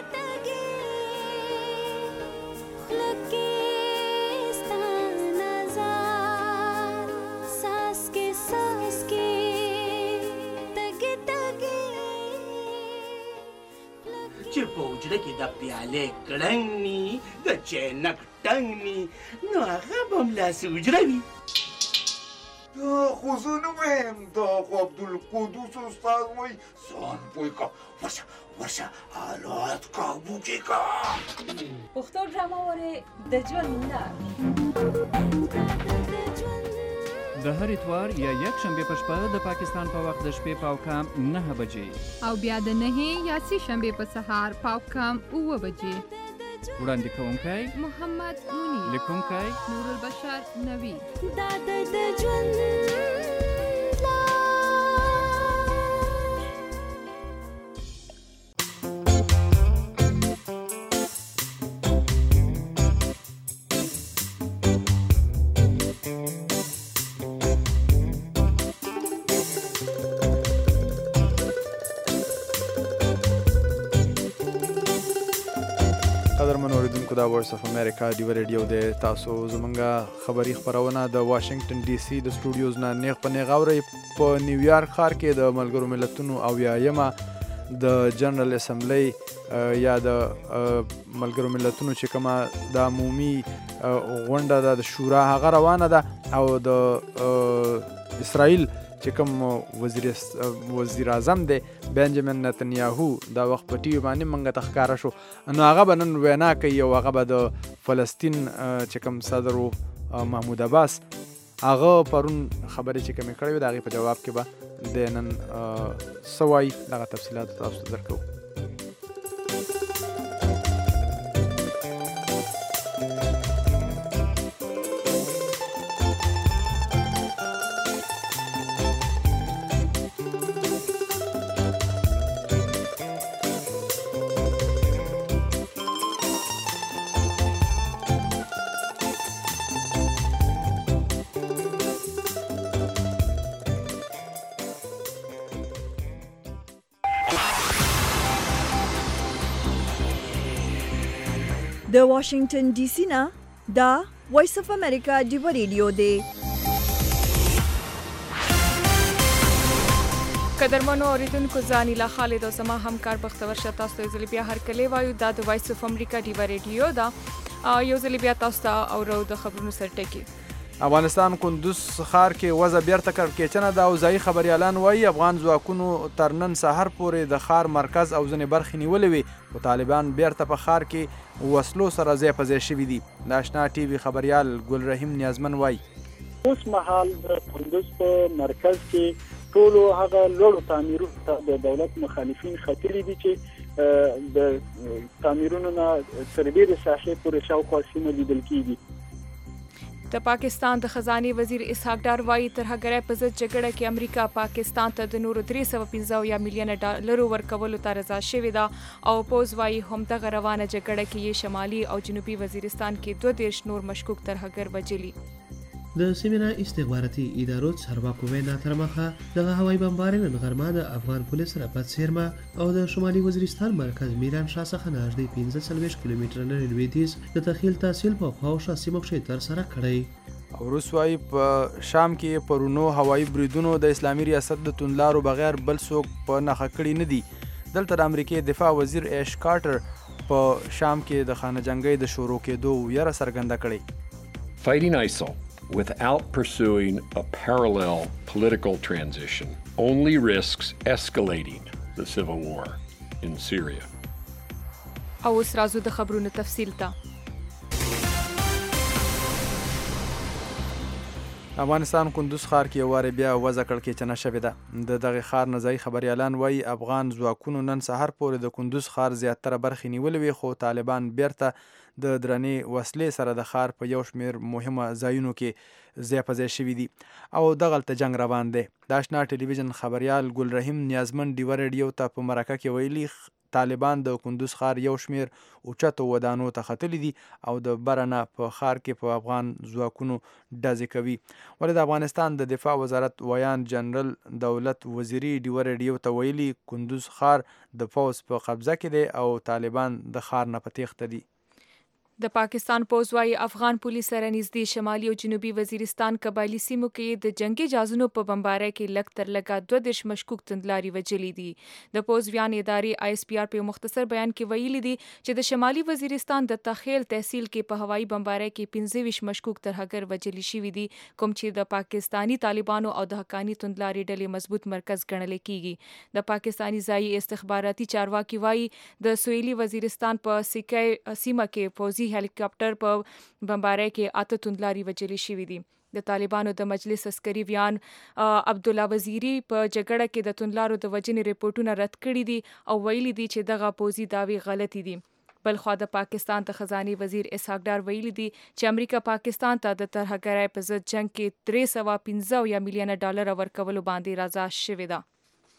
چې په حجره کې د پیالې کړنګ ني د چینک ټنګ ني نو هغه به هملاسې حجره وي. دا خو زه نه وایم، دا خو عبدالقدوس استاد وایي ځان پوه کړه، ورشه ورشه حالات کابو کې کړه. پښتو ډرامه وارې د ژوند لار د هر اتوار یا یک شنبه په شپه د پاکستان په وخت د شپې پاو کم نه بجې او بیا د نهې یا سې شنبه په سهار پاو کم اوه بجې. وړاندې کوونکی محمد منیر، لیکونکی نور البشر نوی. دا د ژوند قدرمن اوریدونکو دا وایس اف امریکا ډیوه ریډیو دی. تاسو زمونږ خبري خپرونه د واشنگټن ډي سي د سټوډیوز نه نیغ په نیغ اورئ. په نیویارک ښار کې د ملګرو ملتونو اویایمه د جنرال اسمبلی یا د ملګرو ملتونو چې کومه د عمومي غونډه ده د شورا هغه روانه ده او د اسرائیل چې کوم وزیر وزیر اعظم دی بنجامین نتنیاهو دا وخت په ټي وي باندې موږ ته ښکاره شو، نو هغه به نن وینا کوي او هغه به د فلسطین چې کوم صدر و محمود عباس هغه پرون خبرې چې کومې کړې وې د هغې په جواب کې به د نن څه وایي دغه تفصیلات تاسو ته درکوو. د واشنگټن ډي سي نه دا وایس اف امریکا ډیو ریډیو دی. قدرمنو اوریدونکو زه انیلا خالد او زما همکار بختور شه تاسو ته ځل بیا هرکلی وایو. دا د وایس اف امریکا ډیو ریډیو ده. یو ځل بیا تاسو ته اورو د خبرونو سرټکی. افغانستان کندوز ښار کې وضع بیرته کړکېچنه ده او ځایي خبریالان وایي افغان ځواکونو تر نن سهار پورې د ښار مرکز او ځینې برخې نیولې وې خو طالبان بیرته په ښار کې وسلو سره ځای په ځای شوي دي. د اشنا ټي وي خبریال ګل رحیم نیازمن وایي اوس مهال د کندوز په مرکز کې ټولو هغه لوړو تعمیرونو ته د دولت مخالفین ختلي دي چې د تعمیرونو نه تر ډېرې ساحې پورې شاوخوا سیمه لیدل کېږي. د پاکستان د خزانه وزیر اسحاق ډار وایي ترهګرۍ په ضد جګړه کې امریکا پاکستان ته د نورو درې سوه پنځه اویا میلیونه ډالرو ورکولو ته رضا شوې ده او پوز وایي همدغه روانه جګړه کې یې شمالي او جنوبي وزیرستان کې دوه دېرش نور مشکوک ترهګر وژلي. د سیمې نه استخباراتي ادارو چارواکو وینا تر مخه دغه هوایي بمبارۍ نن غرمه د افغان پولیس سره په څیرمه او د شمالي وزیرستان مرکز میران شاه څخه نږدې پنځه څلوېښت کیلومتره لرې لویدیځ د تخیل تحصیل په خواوشا سیمو کښې ترسره کړی. او روس وایي په شام کې پرونو هوایي بریدونو د اسلامي ریاست د توندلارو بغیر بل څوک په نښه کړي نه دي. دلته د امریکې دفاع وزیر ایش کارټر په شام کې د خانه جنګۍ د شروع کېدو ویره څرګنده کړې. Fighting I S I L without pursuing a parallel political transition only risks escalating the civil war in Syria. او اوس راځو د خبرونو تفصیل ته. افغانستان کندوز ښار کې یو وارې بیا وضع کړکېچنه شوې ده. د دغې ښار نه ځایي خبریالان وایي افغان ځواکونو نن سهار پورې د کندوز ښار زیاتره برخې نیولې وې خو طالبان بیرته د درنې وسلې سره د ښار په یو شمېر مهمه ځایونو کې ځای په ځای شوي دي او دغلته جنګ روان دی. د اشنا ټلویزیون خبریال ګل رحیم نیازمن ډیوه ریډیو ته په مرکه کې ویلي طالبان د کندوز ښار یو شمېر اوچتو ودانو ته ختلي دي او د بره نه په ښار کې په افغان ځواکونو ډزې کوي. ولې د افغانستان د دفاع وزارت ویان جنرال دولت وزیري ډیوه ریډیو ته ویلي کندوز ښار د پوځ په قبضه کې دی او طالبان د ښار نه په تیښته دي. د پاکستان پوز وایي افغان پولیس سره نږدې شمالي او جنوبي وزیرستان قبایلي سیمو کې د جنگي جهازونو په بمبارۍ کې لږ تر لږه دوه دېرش مشکوک توندلاري وژلي دي. د پوز ویان ادارې آی اس پی آر په مختصر بیان کې ویلي دي چې د شمالي وزیرستان د تخیل تحصیل کې په هوایي بمبارۍ کې پنځه ویشت مشکوک ترهګر وژلي شوي دي کوم چې د پاکستاني طالبانو او د حقاني توندلاري ډلې مضبوط مرکز ګڼل کیږي. د پاکستاني ځایي استخباراتي چارواکي وایي د سویلي وزیرستان په سیکای سیمه کې پوزي هلیکاپټر په بمبارۍ کې اته توندلاري وژلي شوي دي. د طالبانو د مجلس عسکري ویان عبدالله وزیري په جګړه کې د توندلارو د وژنې رپورټونه رد کړي دي او ویلي دي چې دغه پوزي دعوې غلطي دي. بلخوا د پاکستان د خزانه وزیر اسحاق ډار ویلي دي چې امریکا پاکستان ته د ترهګرۍ په ضد جنگ کې درې سوه پنځه اویا میلیونه ډالر ورکولو باندې رضا شوې ده.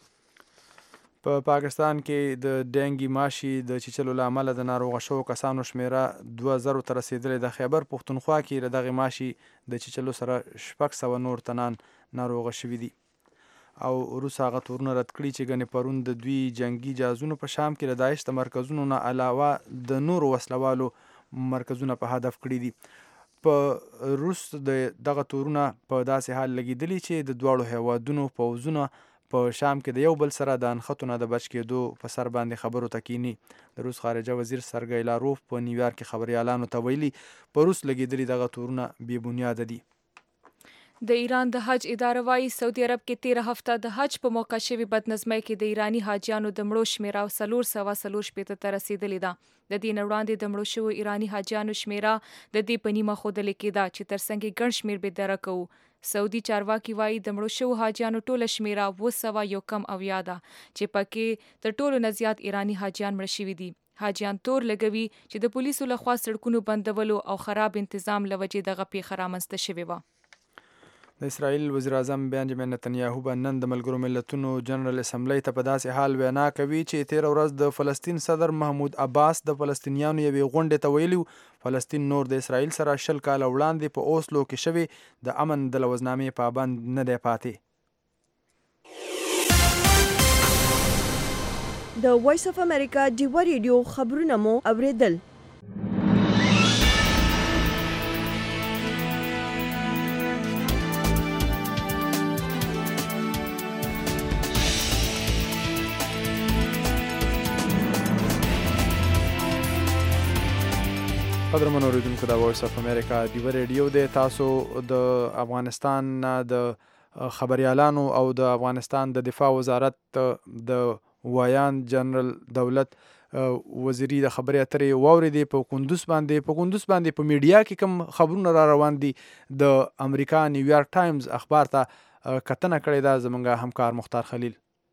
په پا پاکستان کې د ډینګي ماشي د چیچلو له امله د ناروغه شوو کسانو شمیره دوه زرو ته رسېدلې ده. خیبر پښتونخوا کې د دغې ماشي د چیچلو سره شپږ سوه نور تنان ناروغه شوي دي او روس هغه تورونه رد کړي چې ګنې پرون د دوی جنگي جهازونو په شام کې د داعش د مرکزونو نه علاوه د نورو وسلوالو مرکزونه په هدف کړي دي. په روس د دغه تورونه په داسې حال لګېدلي چې د دواړو هیوادونو پوځونه په شام کې د یو بل سره د انخطو نه د بچ کېدو په سر باندې خبرو ته کینی. د روس خارجه وزیر سرګی لاروف په نیویارک کې خبریالانو ته ویلي په روس لګېدلي دغه تورونه بې بنیاده دي. د ایران د حج اداره وايي سعودي عرب کې تیره هفته د حج په موقع شوي بدنظمۍ کې د ایرانی حاجیانو د مړو شمیره او څلور سوه څلور شپېته ته رسیدلې ده. د دې نه وړاندې د مړو شوو ایرانی حاجیانو شمیره د دې په نیمه ښودلې کېده چې تر څنګ یې ګڼ شمېر بېدره کوو. سعودي چارواکي وایي د مړو شوو حاجیانو ټوله شمیره اوه سوه یو کم اویا ده چې پکې تر ټولو نه زیات ایرانی حاجیان مړه شوي دي. حاجیان تور لګوي چې د پولیسو لخوا سړکونو بندولو او خراب انتظام له وجې دغه پیښه رامنځته شوې وه. د اسرائیل وزیر اعظم بنجامین نتنیاهو به نن د ملګرو ملتونو جنرال اسمبلی ته په داسې حال وینا کوي چې تېره ورځ د فلسطین صدر محمود عباس د فلسطینیانو یوې غونډې ته ویلي فلسطین نور د اسرائیل سره شل کاله وړاندې په اوسلو کې شوې د امن د لوزنامې پابند نه دی پاتې. د وایس اف امریکا ډیوه ریډیو خبرونه مو اوریدل. قدرمن اوریدونکو د وایس اف امریکا ډیوه ریډیو دی. تاسو د افغانستان د خبریالانو او د افغانستان د دفاع وزارت د وایان جنرال دولت وزیری د خبرې اترې واورېدې. په کندوز باندې په کندوز باندې په میډیا کې کوم خبرونه را روان دي د امریکا نیویارک ټایمز اخبار ته کتنه کړې ده زموږ همکار مختار خلیل.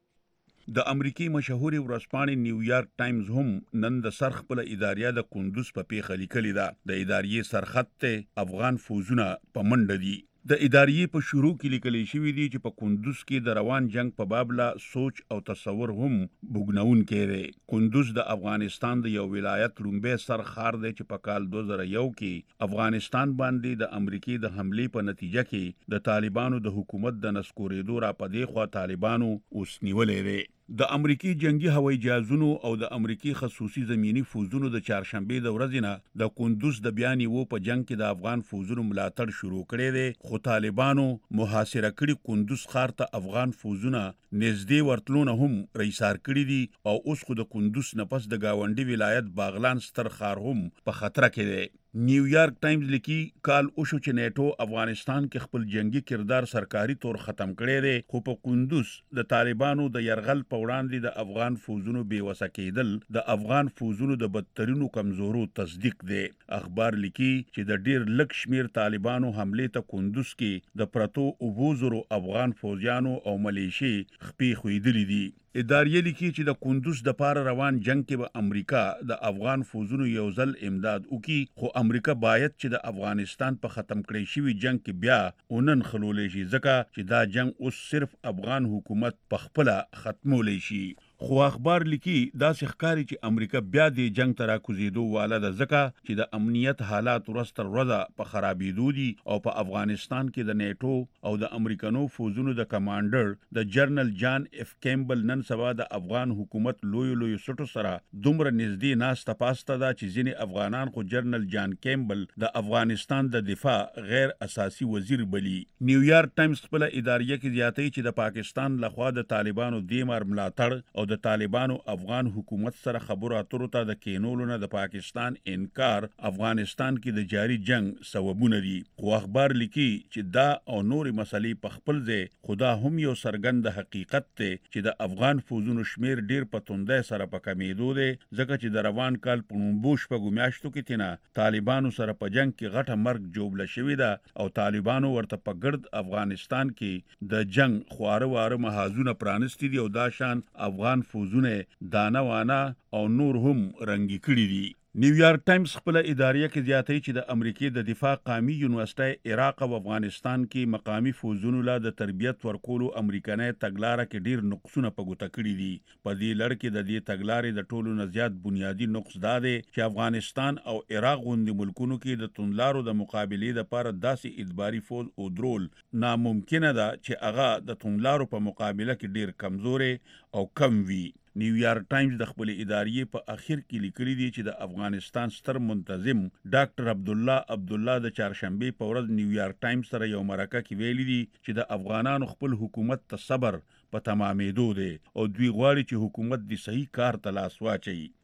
د امریکای مشهوري ورځپاڼې نیویارک ټایمز هم نن د سر خپل اداریه د کندوز په پیښه لیکلې ده. د اداریې سرخط ته افغان فوجونه په منډه دي. د اداریې په شروع کې لیکل شوی دی چې په کندوز کې د روان جنگ په باب لا سوچ او تصور هم بوګنون کړي. کندوز د افغانستان د یو ولایت لومبه سر خار دی چې په کال دوه زره یو کې افغانستان باندې د امریکای د حملې په نتیجه کې د طالبانو د حکومت د نسکورېدو را پدې خو طالبانو اوس نیولې دي. د امریکای جنگي هوایي جهازونو او د امریکای خصوصي زمینی فوجونو د چهارشنبه د ورځې نه د کندوز د بیان وو په جنگ کې د افغان فوجونو ملاتړ شروع کړي دي. خو طالبانو محاصره کړي کندوز ښار ته افغان فوجونه نږدې ورتلونه هم رئیسار کړي دي او اوس خو د کندوز نه پس د گاونډي ولایت باغلان ستر ښار هم په خطر کې دی. نیویارک ټایمز لیکي کال اوشو چې نیټو افغانستان کې خپل جنگي کردار سرکاري طور ختم کړی دی خو په کندوز د طالبانو د يرغل په وړاندې د افغان فوجونو بیوسه کېدل د افغان فوجونو د بدترینو کمزورو تصدیق دی. اخبار لیکي چې د ډیر لږ شمیر طالبانو حمله ته کندوز کې د پرتو اوبوزرو افغان فوجیانو او ملیشي خپې خویدلې دي. اداریه لیکي چې د کندوز د پار روان جنگ کې به امریکا د افغان فوجونو یو ځل امداد وکي خو امریکا باید چې د افغانستان په ختم کړی شوی جنگ کې بیا اونن خلولې شي ځکه چې دا جنگ اوس صرف افغان حکومت په خپل ختمولې شي. خو اخبار لیکي دا ښکاري چې امریکا بیا د جنگ ته راکوزیدو واله ده ځکه چې د امنیت حالات ورځ تر ورځې په خرابېدو دي او په افغانستان کې د نیټو او د امریکانو فوجونو د کمانډر د جنرال جان اف کیمبل نن سبا د افغان حکومت لوی لوی سټو سره دومره نږدې ناسته پاسته ده چې ځینې افغانان خو جنرال جان کیمبل د افغانستان د دفاع غیر اساسي وزیر بلی. نیویارک ټایمز خپل اداریه کې زیاتوي چې د پاکستان لخوا د طالبانو دیمار ملاتړ او د طالبانو افغان حکومت سره خبرو اترو ته د کینولو نه د پاکستان انکار افغانستان کې د جاری جنگ سببونه دي. خو اخبار لیکي چې دا او نورې مسلې په خپل ځای خدا هم یو سرګند حقیقت دی چې د افغان فوجونو شمیر ډیر په توندۍ سره په کمیدو دی ځکه چې د روان کال په نومبو شپږو میاشتو کې تینا طالبانو سره په جنگ کې غټه مرګ جوړه شوې ده او طالبانو ورته په ګرد افغانستان کې د جنگ خواره واره محاذونه پرانستی دي او دا شان افغان فوجونه دانه وانه او نور هم رنګي کړي دي. نیویارک ټایمز خپل اداریه کې زیاتوي چې د امریکای د دفاع قومي یونیورسيټي عراق او افغانستان کې مقامی فوجونو لا د تربیت ورکولو امریکایي تګلارې کې ډیر نقصونه په ګوته کړي دي. په دې لړ کې د دې تګلارې د ټولو نه زیات بنیادی نقص دا دی چې افغانستان او عراق غوندي ملکونو کې د توندلارو د مقابلې لپاره داسې ادباري فوج او درول ناممکنه ده چې هغه د توندلارو په مقابله کې ډیر کمزوري او کم وي. نیویارک ټایمز د خپل اداریې په اخر کې لیکلي دي چې د افغانستان ستر منتظم ډاکټر عبد الله عبد الله د چهارشنبه په ورځ نیویارک ټایمز سره یو مرکه کې ویلي دي چې د افغانانو خپل حکومت ته صبر په تمامېدو دی او دوی غواړي چې حکومت د صحیح کار ته لاس واچوي.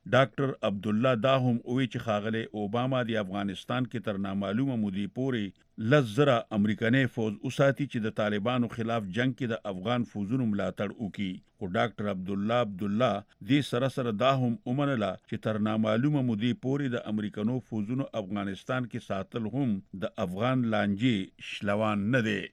ډاکټر عبدالله دا هم وی چې ښاغلی اوباما د افغانستان کې تر نامعلومه مودې پورې لس زره امریکني فوج وساتي چې د طالبانو خلاف جنگ کې د افغان فوجونو ملاتړ وکړي. خو ډاکټر عبدالله عبدالله دې سره سره دا هم ومنله چې تر نامعلومه مودې پورې د امریکنو فوجونو افغانستان کې ساتل هم د افغان لانجې شلوان نه دی.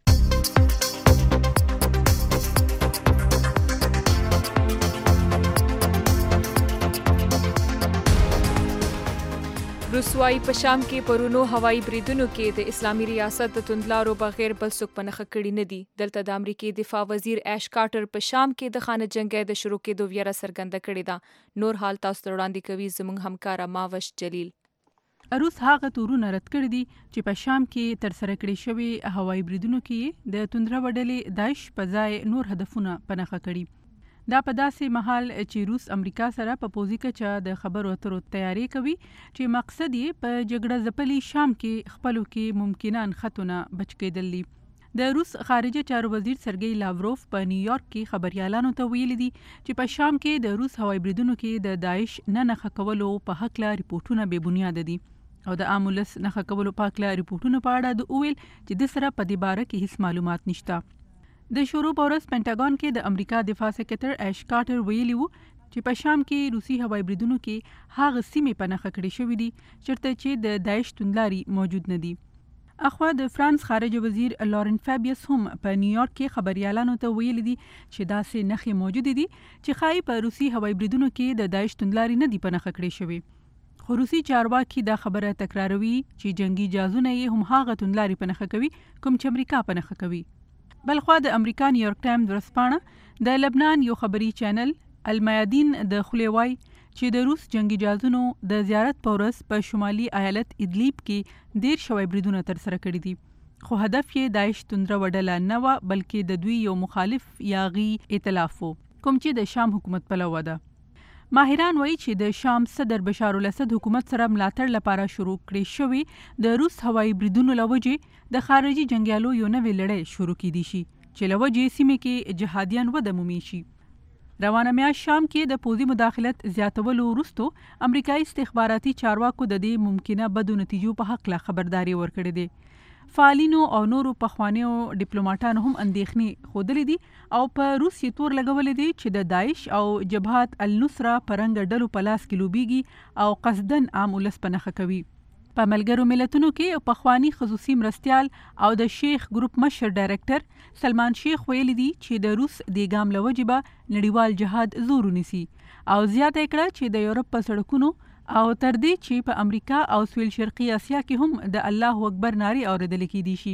روسوایی په شام کې پرونو هوایي بریدونو کې د اسلامي ریاست د توندلارو بغیر بل څوک په نښه کړي نه دي. دلته د امریکای دفاع وزیر ایش کارټر په شام کې د خانه جنګي د شروع کېدو ویره څرګنده کړې ده. نور حال تاسو ته وړاندې کوي زموږ همکاره ماوش جلیل. روس هغه تورونه رد کړي دي چې په شام کې تر سره کړي شوی هوایي بریدونو کې د توندره ډلې داعش په ځای نور هدفونه په نښه کړي. دا په داسې مهال چې روس امریکا سره په پوزي کچه د خبرو اترو تیاری کوي چې مقصد یې په جګړه ځپلي شام کې خپلو کې ممکنه انخطونه بچ کېدل دي. د روس خارجه چارو وزیر سرګی لاوروف په نیویارک کې خبريالانو ته ویلي دي چې په شام کې د روس هوایي بریدونو کې د داعش نه نښه کولو په هکله ریپورتونه بې بنیاده دي او د عام ولس نښه کولو په هکله ریپورتونو په اړه د اویل چې د سره په دې باره کې هیڅ معلومات نشته. د شروع په ورځ پینټاګون کې د امریکا دفاع سکرټر ایش کارټر ویلي وو چې په شام کې روسي هوایي بریدونو کې هغه سیمې په نښه کړې شوې دي چېرته چې د داعش توندلاري موجود نه دي. اخوا د فرانس خارجه وزیر لورن فابیس هم په نیویارک کې خبريالانو ته ویلي دي چې داسې نښې موجود دي چې ښایي په روسي هوایي بریدونو کې د داعش توندلاري نه دي په نښه کړې شوې. خو روسي چارواکي دا خبره تکراروي چې جنگي جازونه یې هم هغه توندلاري په نښه کوي کوم چې امریکا په نښه کوي. بلخوا د امریکا نیویارک ټایمز ورځپاڼه د لبنان یو خبري چینل المیادین د خولې وای چې د روس جنگي جازونو د زیارت په ورځ په شمالي ایالت ادلیب کې ډیر شوی بریدونه تر سره کړي دي. خو هدف یې داعش توندره وډله نه و بلکې د دوی یو مخالف یاغي ائتلاف و کوم چې د شام حکومت پلوه ده. ماهران وایي چې د شام صدر بشار الاسد حکومت سره ملاتړ لپاره شروع کړي شوی د روس هوایي بریدونو لوجې د خارجي جنگیالو یو نوې لړۍ شروع کیدی شي چې لوجې سیمې کې جهادیان وده مومي شي. روانه میاشت شام کې د پوځي مداخلت زیاتولو وروسته امریکایي استخباراتي چارواکو د دې ممکنه بدو نتیجو په حق لا خبرداري ورکړې ده. فعالینو او نورو پخوانیو ډیپلوماټانو هم اندېښنې ښودلې دي او په روس یې تور لګولې دي چې د داعش او جبهات النصره په رنګ ډلو په لاس کې لوبېږي او قصدن عام ولس په نښه کوي. په ملګرو ملتونو کې پخوانی خصوصي مرستیال او د شیخ ګروپ مشر ډایرکټر سلمان شیخ ویلي دي چې د روس د ګام له وجې به نړیوال جهاد زور ونیسي او زیاته کړه چې د یورپ په سړکونو او تر دې چې په امریکا او سویل شرقي اسیا کې هم د الله اکبر نارې اوریدل کېدي شي.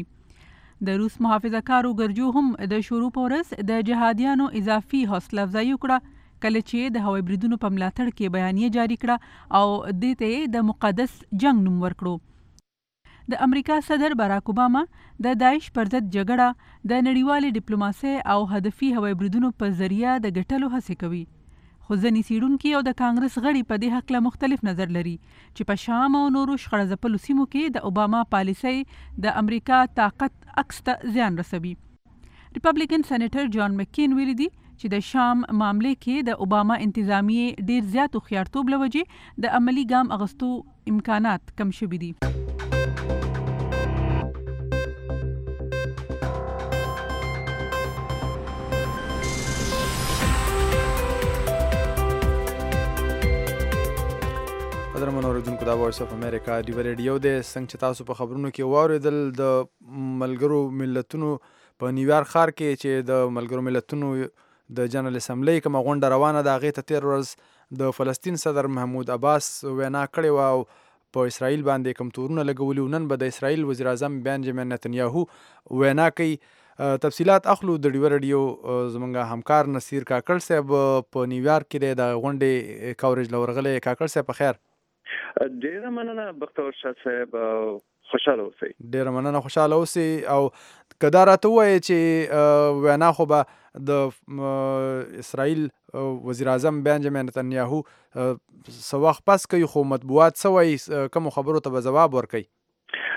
د روس محافظه کارو ګرجو هم د شروع په ورځ د جهادیانو اضافي حوصله افزایي وکړه کله چې د هوایي بریدونو په ملاتړ کې بیانیه جاری کړه او دې ته د مقدس جنگ نوم ورکړو. د امریکا صدر باراک اوباما د داعش پر ضد جګړه د نړیوالې ډیپلوماسۍ او هدفي هوایي بریدونو په ذریعہ د ګټلو هڅې کوي. خو ځینې څېړونکي او د کانګرس غړي په دې هکله مختلف نظر لري چې په شام او نورو شخړه ځپلو سیمو کې د اوباما پالیسۍ د امریکا طاقت عکس ته زیان رسوي. ریپبلیکن سېنیټر جان مکین ویلي دي چې د شام معاملې کې د اوباما انتظامیې ډیر زیات هوښیارتوب له وجې د عملي ګام اخیستو امکانات کم شوي دي. قدرمن اوریدونکو دا وایس اف امریکا ډیو ریډیو دی. څنګه چې تاسو په خبرونو کې واوریدل د ملګرو ملتونو په نیویارک ښار کې چې د ملګرو ملتونو د جنرال اسمبلی کومه غونډه روانه ده هغې ته تېر ورځ د فلسطین صدر محمود عباس وینا کړې وه او په اسرائیل باندې کوم تورونه لګولي وو. نن به د اسرائیل وزیر اعظم بنجامین نتنیاهو وینا کوي. تفصیلات اخلو د ډیو ریډیو زمونږ همکار نصیر کاکړ صاحب په نیویارک کې دی د غونډې کوریج له ورغلی. کاکړ صاحب په خیر؟ ډیره مننه بختور شاه صاحب، خوشاله اوسئ. ډیره مننه، خوشاله اوسئ. او که دا راته ووایې چې وینا خو به د اسرائیل وزیر اعظم بنجامین نتنیاهو څه وخت پس کوي، خو مطبوعات څه وایي، کومو خبرو ته به ځواب ورکوي؟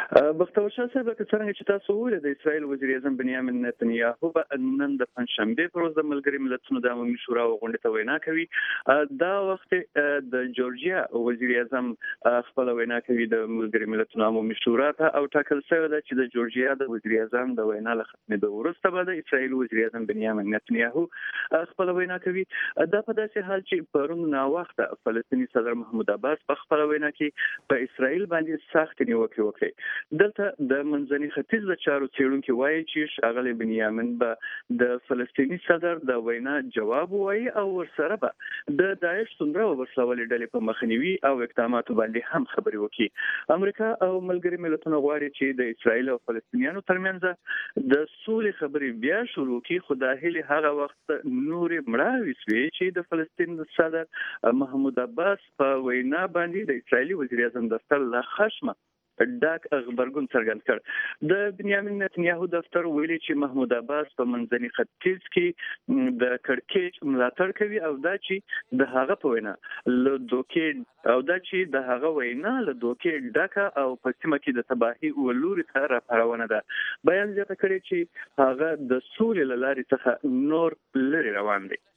بختور شاه صاحب که څنګه چې تاسو وویل د اسرائیل وزیر اعظم بنیامین نتنیاهو به نن د پنځشنبه پر ورځ د ملګري ملتونو د عمومي شورا غونډې ته وینا کوي. دا وخت د جورجیا وزیر اعظم خپل وینا کوي د ملګري ملتونو عمومي شورا ته او ټاکل شوی ده چې د جورجیا د وزیر اعظم د وینا له ختمېدو وروسته به د اسرائیل وزیر اعظم بنیامین نتنیاهو خپل وینا کوي. دا په داسې حال چې پرون ناوخته فلسطیني صدر محمود عباس په خپل وینا کې په اسرائیل باندې سخت نیوکې وکړې. دلته د منځني ختیځ د چارو څېړونکي وایي چې ښاغلی بنیامین به د فلسطیني صدر د وینا جواب ووایي او ورسره به د داعش څومره وسلوالې ډلې په مخنیوي او اقداماتو باندې هم خبرې وکړي. امریکا او ملګري ملتونه غواړي چې د اسرائیل او فلسطینیانو ترمنځ د سولې خبرې بیا شروع کړي، خو دا هیلې هغه وخت نورې مړاوې شوې چې د فلسطین صدر محمود عباس په وینا باندې د اسرائیلي وزیر اعظم دفتر له خشمه ډاک غبرګون څرګند کړ. د بنیامین نتنیاهو دفتر ویلي چې محمود عباس په منځني ختیځ کې د کړکېچ ملاتړ کوي او دا چې د هغه په وینا له دوکې او دا چې د هغه وینا له دوکې ډاکه او په سیمه کې د تباهي ولوري ته راپارونه ده. بیان زیاته کړی چې هغه د سولې له لارې څخه نور لري روان دی.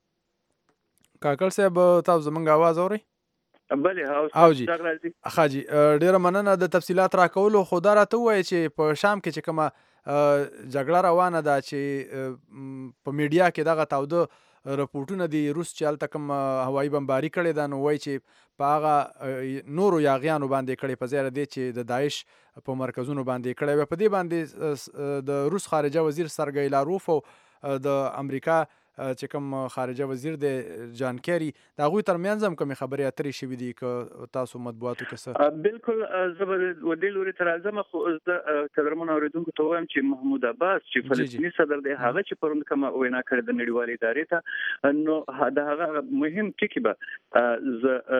کاکل صاحب تاسو زمونږ आवाज اورئ؟ بله او جی خاجي ډیره مننه د تفصيلات راکولو. خو دا راته وایي چې په شام کې چې کومه جګړه روانه ده چې په میډیا کې دغه تاوده رپورټونه دي روس چې هلته کوم هوایي بمباري کړې ده، نو وایي چې په هغه نورو یاغیانو باندې کړې په ځای دې چې د داعش په مرکزونو باندې کړې وه. په دې باندې د روس خارجه وزیر سرګی لاروف او د امریکا چې کوم خارجه وزیر دی جان کیری د هغوی ترمنځ هم کومې خبرې اترې شوي دي که تاسو مطبوعاتو کې څه؟ بالکل زه به د دې لوري ته راځم، خو زه قدرمنو اورېدونکو ته وایم چې محمود عباس چې فلسطیني صدر دی هغه چې پرون کومه وینا کړې د نړیوالې ادارې ته، نو د هغه مهم ټکي به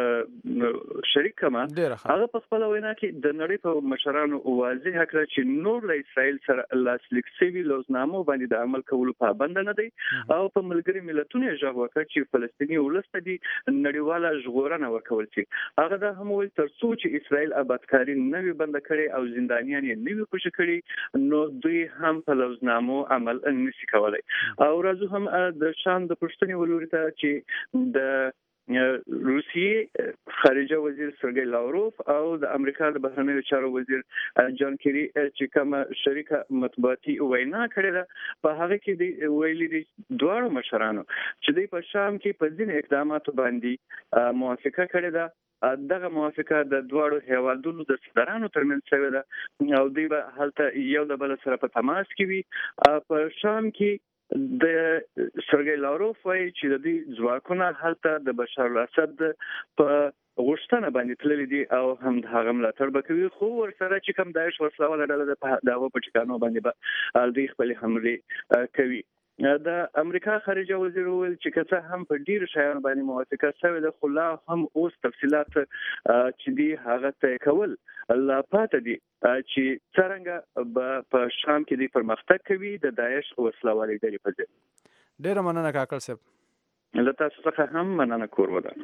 زه شریک کړم. هغه په خپله وینا کې د نړۍ په مشرانو واضح کړه چې نور له اسرائیل سره لاسلیک شوي لوزنامو باندې د عمل کولو پابند نه دی او په ملګري ملتونو یې غږ وکړ چې فلسطیني ولس ته دي نړیواله ژغورنه ورکول شي. هغه دا هم وویل تر څو چې اسرائیل آبادکاري نه وي بنده کړې او زندانیان یې نه وي خوشي کړي، نو دوی هم په لوزنامو عمل نشي کولی. او راځو هم د شام د پښتنې ولوري ته چې د روسیې خارجه وزیر سرګی لاوروف او د امریکا د بهرنیو چارو وزیر جان کیری چې کومه شریکه مطبوعاتي وینا کړې ده، په هغه کې دی ویلي دي دواړو مشرانو چې دوی په شام کې په ځینې اقداماتو باندې موافقه کړې ده. دغه موافقه د دواړو هیوادونو د صدرانو ترمنځ شوې ده او دوی به هلته یو له بل سره په تماس کې وي. په شام کې د سرګی لاوروف وایي چې د دې ځواکونه هلته د بشار الاسد په غوښتنه باندې تللي دي او هم د هغه ملاتړ به کوي، خو ورسره چې کوم داعش وسله واله ډله ده د هغو په ټکانو باندې به دوی خپلې حملې کوي. د امریکا خارجه وزیر وویل چې که څه هم په ډیرو شیانو باندې موافقه شوې ده، خو لا هم اوس تفصیلات چې دي هغه طی کول لا پاتې دي چې څرنګه به په شام کې دوی پرمختګ کوي د داعش وسله والې ډلې په ضد. ډیره مننه کاکل صاحب. له تاسو څخه هم مننه کور ودان.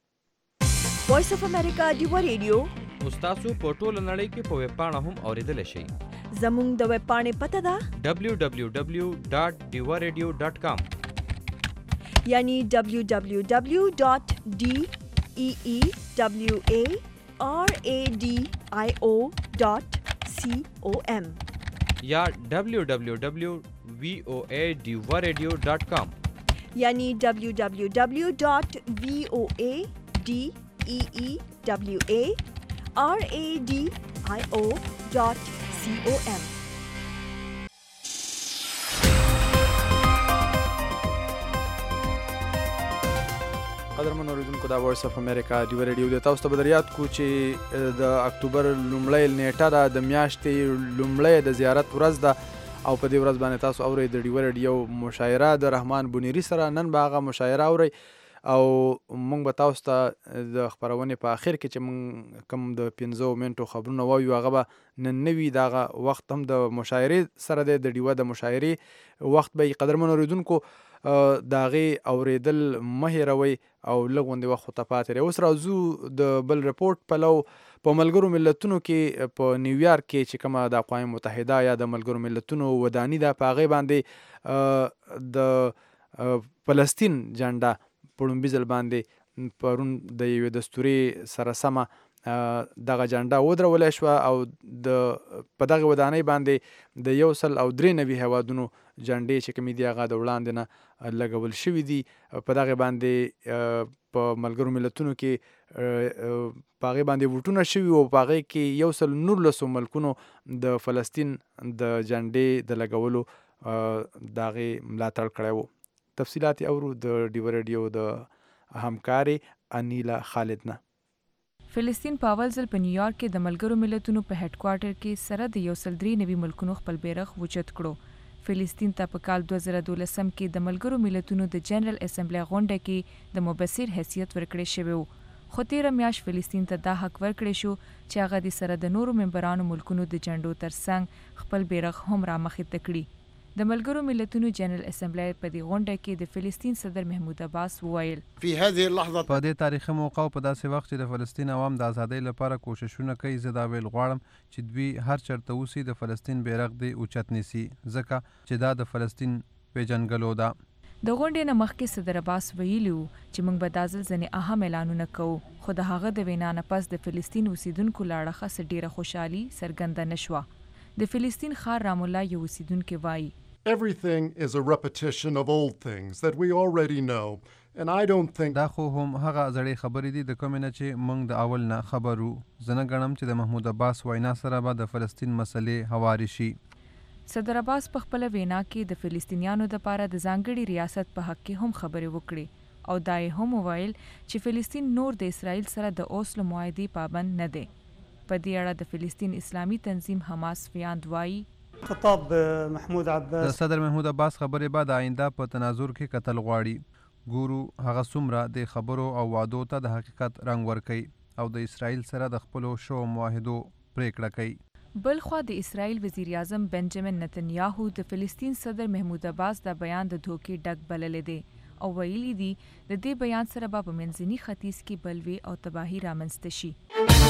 وایس اف امریکا ډیوا ریډیو اوس تاسو په ټوله نړۍ کې په ویب پاڼه هم اوریدلی شئ. زموږ د ویب پاڼې پته ده دبلیو دبلیو دبلیو ډاټ ډیوا ریډیو ډاټ کام، یعنی دبلیو دبلیو دبلیو ډاټ ډي ای ای دبلیو ای آر ای ډي آی او ډاټ سی او ایم یا دبلیو دبلیو دبلیو وی او ای ډیوا ریډیو ډاټ کام، یعنی دبلیو دبلیو دبلیو ډاټ وی او ای ډي ای ای دبلیو ای آر ای ډي آی او ډاټ سی او ایم. قدرمن اوریدونکو دا وایس اف امریکا ډیوا ریډیو دی. تاسو ته به در یاد کو چې د اکتوبر لومړۍ نیټه ده، د میاشتې لومړۍ د زیارت ورځ ده او په دې ورځ باندې تاسو اورئ د ډیوا ریډیو مشاعره د رحمان بونیری سره. نن به هغه مشاعره اورئ او مونږ به تاسو ته د خپرونې په اخر کې چې مونږ کوم د پنځو منټو خبرونه وایو هغه به نن نه وي، دغه وخت هم د مشاعرې سره دی، د ډیوا د مشاعرې وخت به. قدرمن اوریدونکو د هغې اورېدل مه هېروئ او لږ غوندې وخت ورته پاتې دی. اوس راځو د بل رپورټ پلو په ملګرو ملتونو کې په نیویارک کې چې کومه د اقوام متحده یا د ملګرو ملتونو وداني ده په هغې باندې د فلسطین جنډه په لومبي ځل باندې پرون د یوې دستورې سره سمه دغه جنډه ودرولی شوه او د په دغه ودانۍ باندې د یو سل او درې نوي هیوادونو جنډې چې کومې دي هغه د وړاندې نه لګول شوي دي. په دغه باندې په ملګرو ملتونو کې په هغې باندې ووټونه شوي او په هغې کې یو سل نولسو ملکونو د فلسطین د جنډې د لګولو د هغې ملاتړ کړی و. تفصیلات اورو د ډیو ریډیو د همکارې انیلا خالد نه. فلسطین په اول ځل په نیویارک کې د ملګرو ملتونو په هډ کوارټر کې سره د یو سل درې نوي ملکونو خپل بیرغ اوچت کړو. فلسطین ته په کال دوه زره دولسم کې د ملګرو ملتونو د جنرال اسمبلی غونډه کې د مبصر حیثیت ورکړی شوی و، خو تیره میاشت فلسطین ته دا حق ورکړی شو چې هغه د سره د نورو ممبرانو ملکونو د جنډو ترڅنګ خپل بیرغ هم رامخې ته کړي. د ملګرو ملتونو جنرال اسمبلی په دې غونډه کې د فلسطین صدر محمود عباس وویل په دې تاریخي موقع په داسې وخت چې د فلسطین عوام د ازادۍ لپاره کوششونه کوي، زه دا ویل غواړم چې دوی هر چېرته اوسي د فلسطین بیرغ دې اوچت نیسي، ځکه چې دا د فلسطین پیژنګلو ده. د غونډې نه مخکې صدر عباس ویلي و چې موږ به دا ځل ځینې اهم اعلانونه کوو، خو د هغه د وینا نه پس د فلسطین اوسیدونکو له اړخه څه ډېره خوشحالي څرګنده نه شوه. د فلسطین ښار رام الله یو اوسیدونکی وایي Everything is a repetition of old things that we already know, and I don't think دا خو هم هغه زړې خبرې دي د کومې نه چې موږ د اول نه خبرو. زه نه ګڼم چې د محمود عباس وینا سره به د فلسطین مسلې هوارې شي. صدر عباس په خپله وینا کې د فلسطینیانو دپاره د ځانګړي ریاست په حق کې هم خبرې وکړې او دا یې هم وویل چې فلسطین نور د اسرائیل سره د اوسلو معاهدې پابند نه دی. په دې اړه د فلسطین اسلامي تنظیم حماس فیاند وایي خطاب محمود عباس د صدر محمود عباس خبرې به د آینده په تناظر کې کتل غواړي. ګورو هغه څومره د خبرو او وعدو ته د حقیقت رنګ ورکوي او د اسرائیل سره د خپلو شو معاهدو پریکړه کوي. بلخوا د اسرائیل وزیر اعظم بنجامین نتنیاهو د فلسطین صدر محمود عباس دا بیان د دوکې ډک بللی دی او ویلي دي د دې بیان سره به په منځني ختیځ کې بلوي او تباهي رامنځته شي.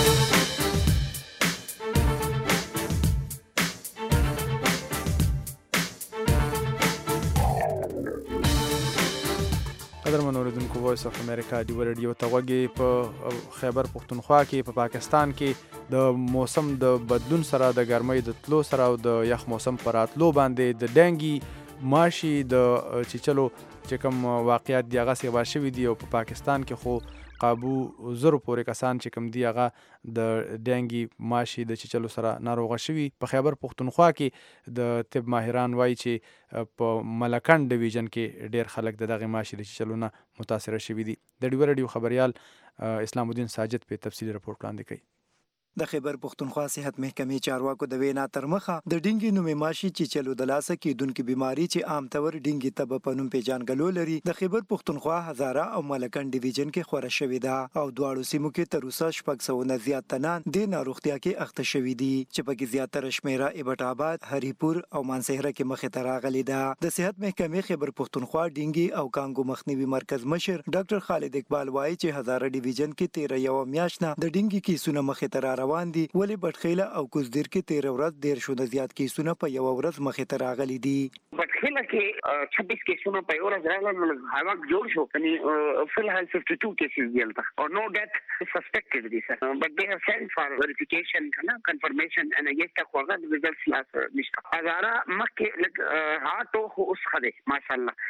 قدرمن اوریدونکو، وایس اف امریکا ډیو ریډیو ته غوږی. په خیبر پښتونخوا کې په پا پاکستان کې د موسم د بدلون سره د ګرمۍ د تلو سره او د یخ موسم پر راتلو باندې د ډینګي ماشي د چیچلو چې کوم واقعیت دی هغه سیوا شوي دي او په پا پاکستان کې خو قابو زرو پورې کسان چې کوم دي هغه د ډینګي ماشي د چیچلو سره ناروغه شوي. په خیبر پښتونخوا کې د طب ماهران وایي چې په ملکن ډیویژن کې ډیر خلک د دغه ماشي د چیچلو نه متاثره شوي دي. د ډیو ریډیو خبریال اسلام الدین ساجد په تفصیلي رپورټ وړاندې کوي. د خیبر پښتونخوا صحت محکمې چارواکو د وینا تر مخه د ډینګي نومې ماشي چې چلو د لاسه کېدونکې بیماری چې عام طور ډینګي تبه په نوم پیژانګلو لري د خیبر پښتونخوا هزاره او ملکن ډیویژن کې خوره شوې ده او دواړو سیمو کې تر اوسه شپږ سوه نه زیات تنان د ناروغتیا کې اخته شوي دي چې پکې زیاتره شمیره ایبټ آباد، هریپور او مانسهره کې مخې ته راغلې ده. د صحت محکمې خیبر پښتونخوا ډینګي او کانګو مخنیوي مرکز مشر ډاکټر خالد اقبال وایي چې هزاره ډیویژن کې تیره یوه میاشت نه د ډینګي کیسونه مخې ته را روان دي، ولې بټخیله او کوزدیر کې تیره ورځ ډېر شو د زیات کیسونه په یوه ورځ مخې ته راغلي دي. بټخیله کې چھبیس کیسونه په یوه ورځ راغلل، هغه جوړ شو یعنې فی الحال ففټي ټو کیسز دي هلته او نو ډیت سسپیکټډ دي سر بټ دې هاف سینډ فار ویریفیکیشن کنه کنفرمیشن ان یسته خو هغه ریزلټس لاس نشته. هزاره مخکې لږ هاټو خو اوس ښه دی ماشاءالله.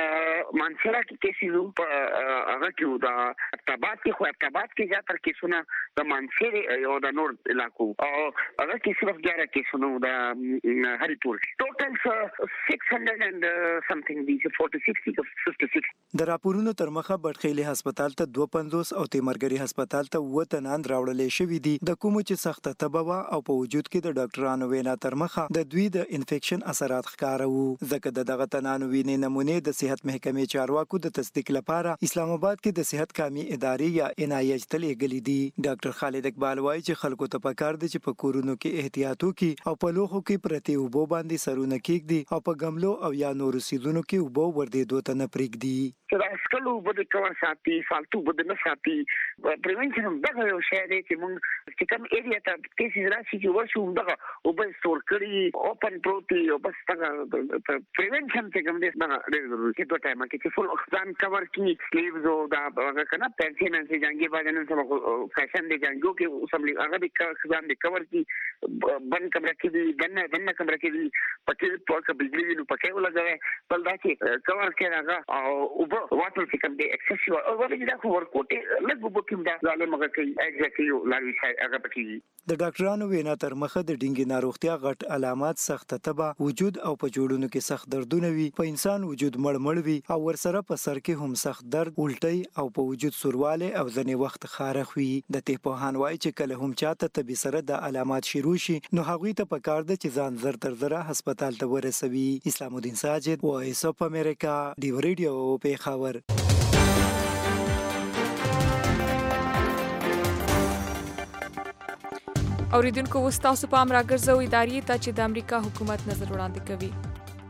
مانسهره کې کیسز هغه کې د ابتاباد کې خو ابتاباد کې زیاتره کیسونه د مانسهرې او د نور علاقو او هغه کې صرف ګیاره کیسونه د هریپور ټوټل سکس هنډرډ اینڈ سمثینګ دي چې فورټي سکس دي ففټي سکس. د راپورونو تر مخه بټخیلي هسپتال ته دوه پنځوس او تیمرګري هسپتال ته اووه تنان راوړلې شوي دي د کومو چې سخته تبه وه او په وجود کې د ډاکټرانو وینا تر مخه د دوی د انفیکشن اثرات ښکاره وو ځکه د دغه تنانو وینې نمونې د صحت محکمې چارواکو د تصدیق لپاره اسلام آباد کې د صحت کامي ادارې یا ان آی ایچ ته لیږلي دي. ډاکټر خالد اقبال وایي چې چې خلکو ته پکار دي چې په کورونو کې احتیاط وکړي او په لوښو کې پرتې اوبو باندې سرونه کېږدي او په ګملو او یا نورو سیزونو کې اوبو وردېدو ته نه پرېږدي. چې دا سکلو بده کور ساتي فالتو بده نه ساتي پریونشن هم دغه یو شی دی چې موږ چې کوم ایریا ته کیسز راشي چې ورشو دغه اوبه سټور کړي اوپن پروتي او بس دغه پریونشن ته کوم دې نه ډېر ضروري چې په ټایم کې چې فل اکسیجن کور کړي سلیوز او دا هغه کنه پنسین چې جنگي باندې نن سبا فیشن دی جنگو کې سملی هغه د اکسیجن دی کور کړي بن کمره کې دی دنه دنه کمره کې دی پکې پوکه بجلی نو پکې ولګوي بل دا چې کور کې هغه او واټر چې کوم دی ایکسسیو او ولې دا خو ورکوټي لږ وبکم دا ظالم هغه کوي اګزیکټیو لاوي شي هغه پکې. د ډاکټرانو وینا تر مخه د ډینګي ناروغتیا غټ علامات سخت تبه وجود او په جوړونو کې سخت دردونه وي په انسان وجود مړمړ وي او ورسره په سر کې هم سخت درد الټي او په وجود سورواله او ځنې وخت خارخ وي. د ته په هانوای چې کله هم چاته تبي سره د علامات شروع شي نو هغوی ته پکار ده چې ځان زر تر زره هسپتال ته ورسوي. اسلام الدین ساجد وایس اف امریکا دی ریډیو په خبر. اوریدونکو وستاسو پام راګرځو ادارې ته چې د امریکا حکومت نظر وړاندې کوي.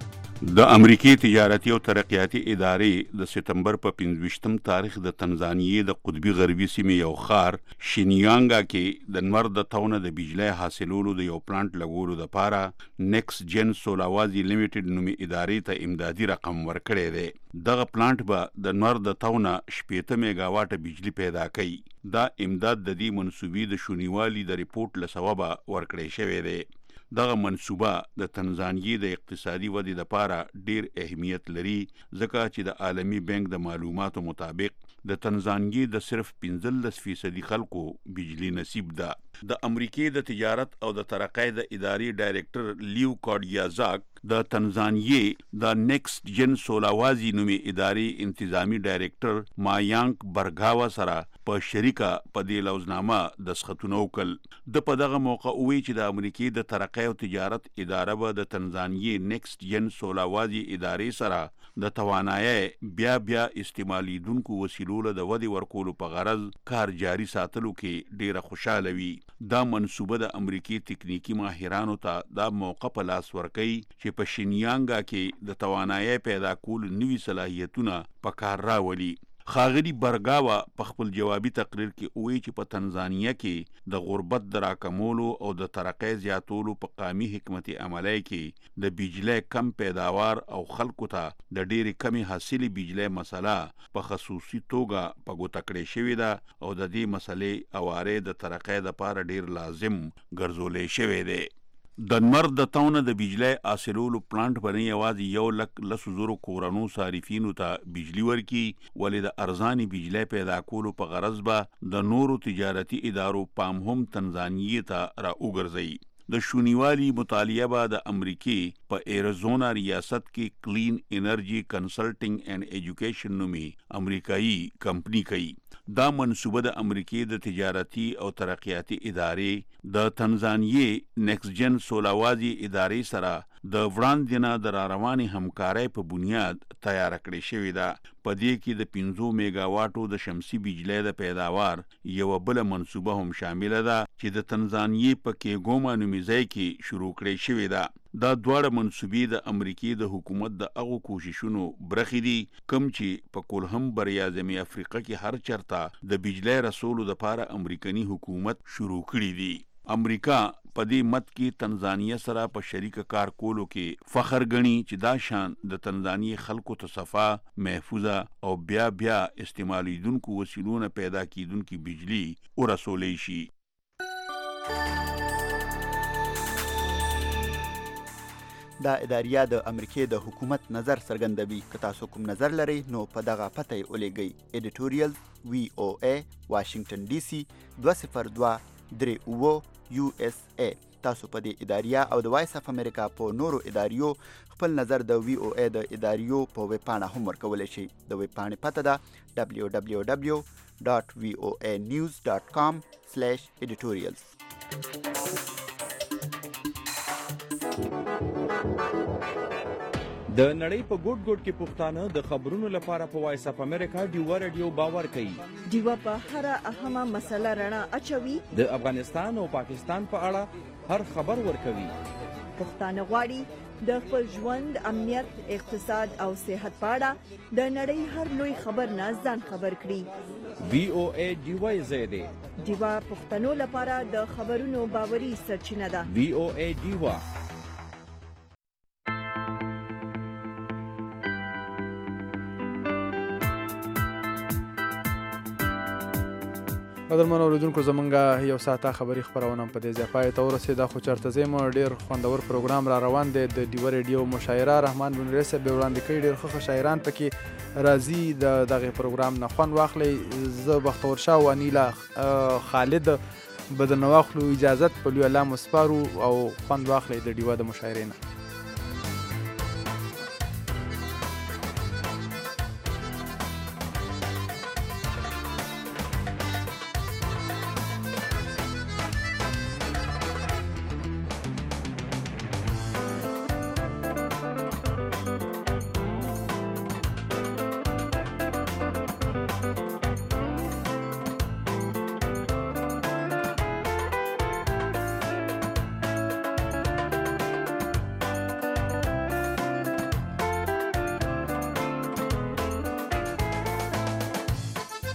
د امریکای تجارتي او ترقیاتي ادارې د سپتمبر په پنځه تاریخ د تنزانیې د قطبي غربي سیمې یو ښار شینیانګا کې د نور د تاونه د بجلی حاصلولو د یو پلانټ لګولو لپاره نیکس جن سولاوازي لیمیټډ نومي ادارې ته امدادي رقم ورکړی دی. دغه پلانټ به د نور د تاونه شپېته میگا واټه بجلی پیدا کوي. دا امداد د دې منسوبې د شونیوالي د ریپورت له سببه ورکړی شوی دی. دغه منصوبه د تنزانیې د اقتصادي ودې لپاره ډیر اهمیت لري ځکه چې د عالمي بانک د معلوماتو مطابق د تنزانیې د صرف پنځلس فیصدي خلکو بجلی نصیب ده. د امریکای د تجارت او د ترقۍ د ادارې ډایریکټر لیو کارډیازاک د تنزانیې د نیکسټ جن سولاوازي نومي ادارې انتظامی ډایریکټر مایانک برګاوا سره په شریکه په دې لوزنامه دسخطونه وکړل. د په دغه موقع وی چې د امریکای د ترقۍ او تجارت اداره به د تنزانیې نیکسټ جن سولاوازي ادارې سره د توانایي بیا بیا استعمالیدونکو وسیلو له د ودې ورکولو په غرض کار جاري ساتلو کې ډیره خوشاله وي. دا منصوبه د امریکای تکنیکی ماهرانو ته دا موقع په لاس ورکوي چې په شینیانګا کې د توانایي پیدا کول نوي صلاحیتونه په کار راولي. خاغلی برګاوا په خپل جوابي تقریر کې وایي چې په تنزانیه کې د غربت د راکمولو او د ترقۍ زیاتولو په قامي حکمت عملی کې د بجلی کم پیداوار او خلکو ته د ډېرې کمې حاصلې بجلی مسله په خصوصي توګه په ګوته کړې شوې ده او د دې مسلې اوارې د ترقۍ لپاره ډېر لازم ګرځولی شوی دی. د نور د تاونه د بجلی حاصلولو پلانټ باندې یوازې یو لک لسو زرو کورنو صارفینو ته بجلی ورکي ولې د ارزاني بجلی پیدا کولو په غرض به د نورو تجارتي ادارو پام هم تنزانیې ته را وګرځي. د شونیوالي مطالعه به د امریکای په ایریزونا ریاست کې کلین انرژي کنسلټینګ اینڈ ایجوکیشن نومي امریکایي کمپنی کوي. دا منصوبه د امریکای د تجارتي او ترقیاتي ادارې د تنزانیې نیکس جن سولاوازي ادارې سره د وړاندې نه د راروانې همکارۍ په بنیاد تیاره کړې شوې ده. په دې کې د پنځو میگا واټو د شمسي بجلی د پیداوار یوه بله منصوبه هم شامله ده چې د تنزانیې په کیګوما نومي ځای کې شروع کړې شوې ده. دا دواړه منصوبې د امریکای د حکومت د هغو کوششونو برخې دي کوم چې په کولهم بریاعظمي افریقا کې هر چرته د بجلی رسولو لپاره امریکني حکومت شروع کړي دي. امریکا په دې مت کې تنزانیه سره په شریک کار کولو کې فخر غني چې دا شان د تنزانیې خلکو ته صفا محفوظه او بیا بیا استعمالیدونکو وسیلونه پیدا کیدونکو بجلی ورسولی شي. دا اداریه د امریکای د حکومت نظر څرګندوي. که تاسو کوم نظر لرئ نو په دغه پته یې ولیږئ. ایډیټوریل وی او ای واشنگټن ډي سي دوه صفر دوه درې اووه یو اس ای. تاسو په دې اداریه او د وایس اف امریکا په نورو اداریو خپل نظر د وی او ای د اداریو په ویب پاڼه هم ورکولی شئ. د ویب پاڼې پته ده دبلیو دبلیو دبلیو ډاټ وی او ای نیوز ډاټ کام سلیش ایډیټوریلز. د نړۍ په ګوټ ګوټ کې پښتانه د خبرونو لپاره په وایس اف امریکا ډیوا رادیو باور کوي. ډیوا په هر اهمه مسله رڼا اچوي. د افغانستان او پاکستان په اړه هر خبر ورکوي. پښتانه غواړي د خپل ژوند، امنیت، اقتصاد او صحت په اړه د نړۍ هر لوی خبر نه ځان خبر کړي. وی او ای ډیوا زیاده ډیوا پښتنو لپاره د خبرونو باوري سرچینه ده. وی او ای ډیوا. قدرمن اوریدونکو زمونږ یو ساعته خبري خبرونه په دې ځای پای ته ورسېده، خو چېرته ځئ مو ډېر خوندور پروګرام را روان دی. د ډیوه ریډیو مشاعره رحمان بن ریس به وړاندې کوي، ډېر ښه ښه شاعران پکې راځي. د دغه پروګرام نه خوند واخلئ. زه بختور شاه او انیلا خالد به درنه واخلو اجازت په لوی الله مو سپارو او خوند واخلئ د ډیوه د مشاعرې نه.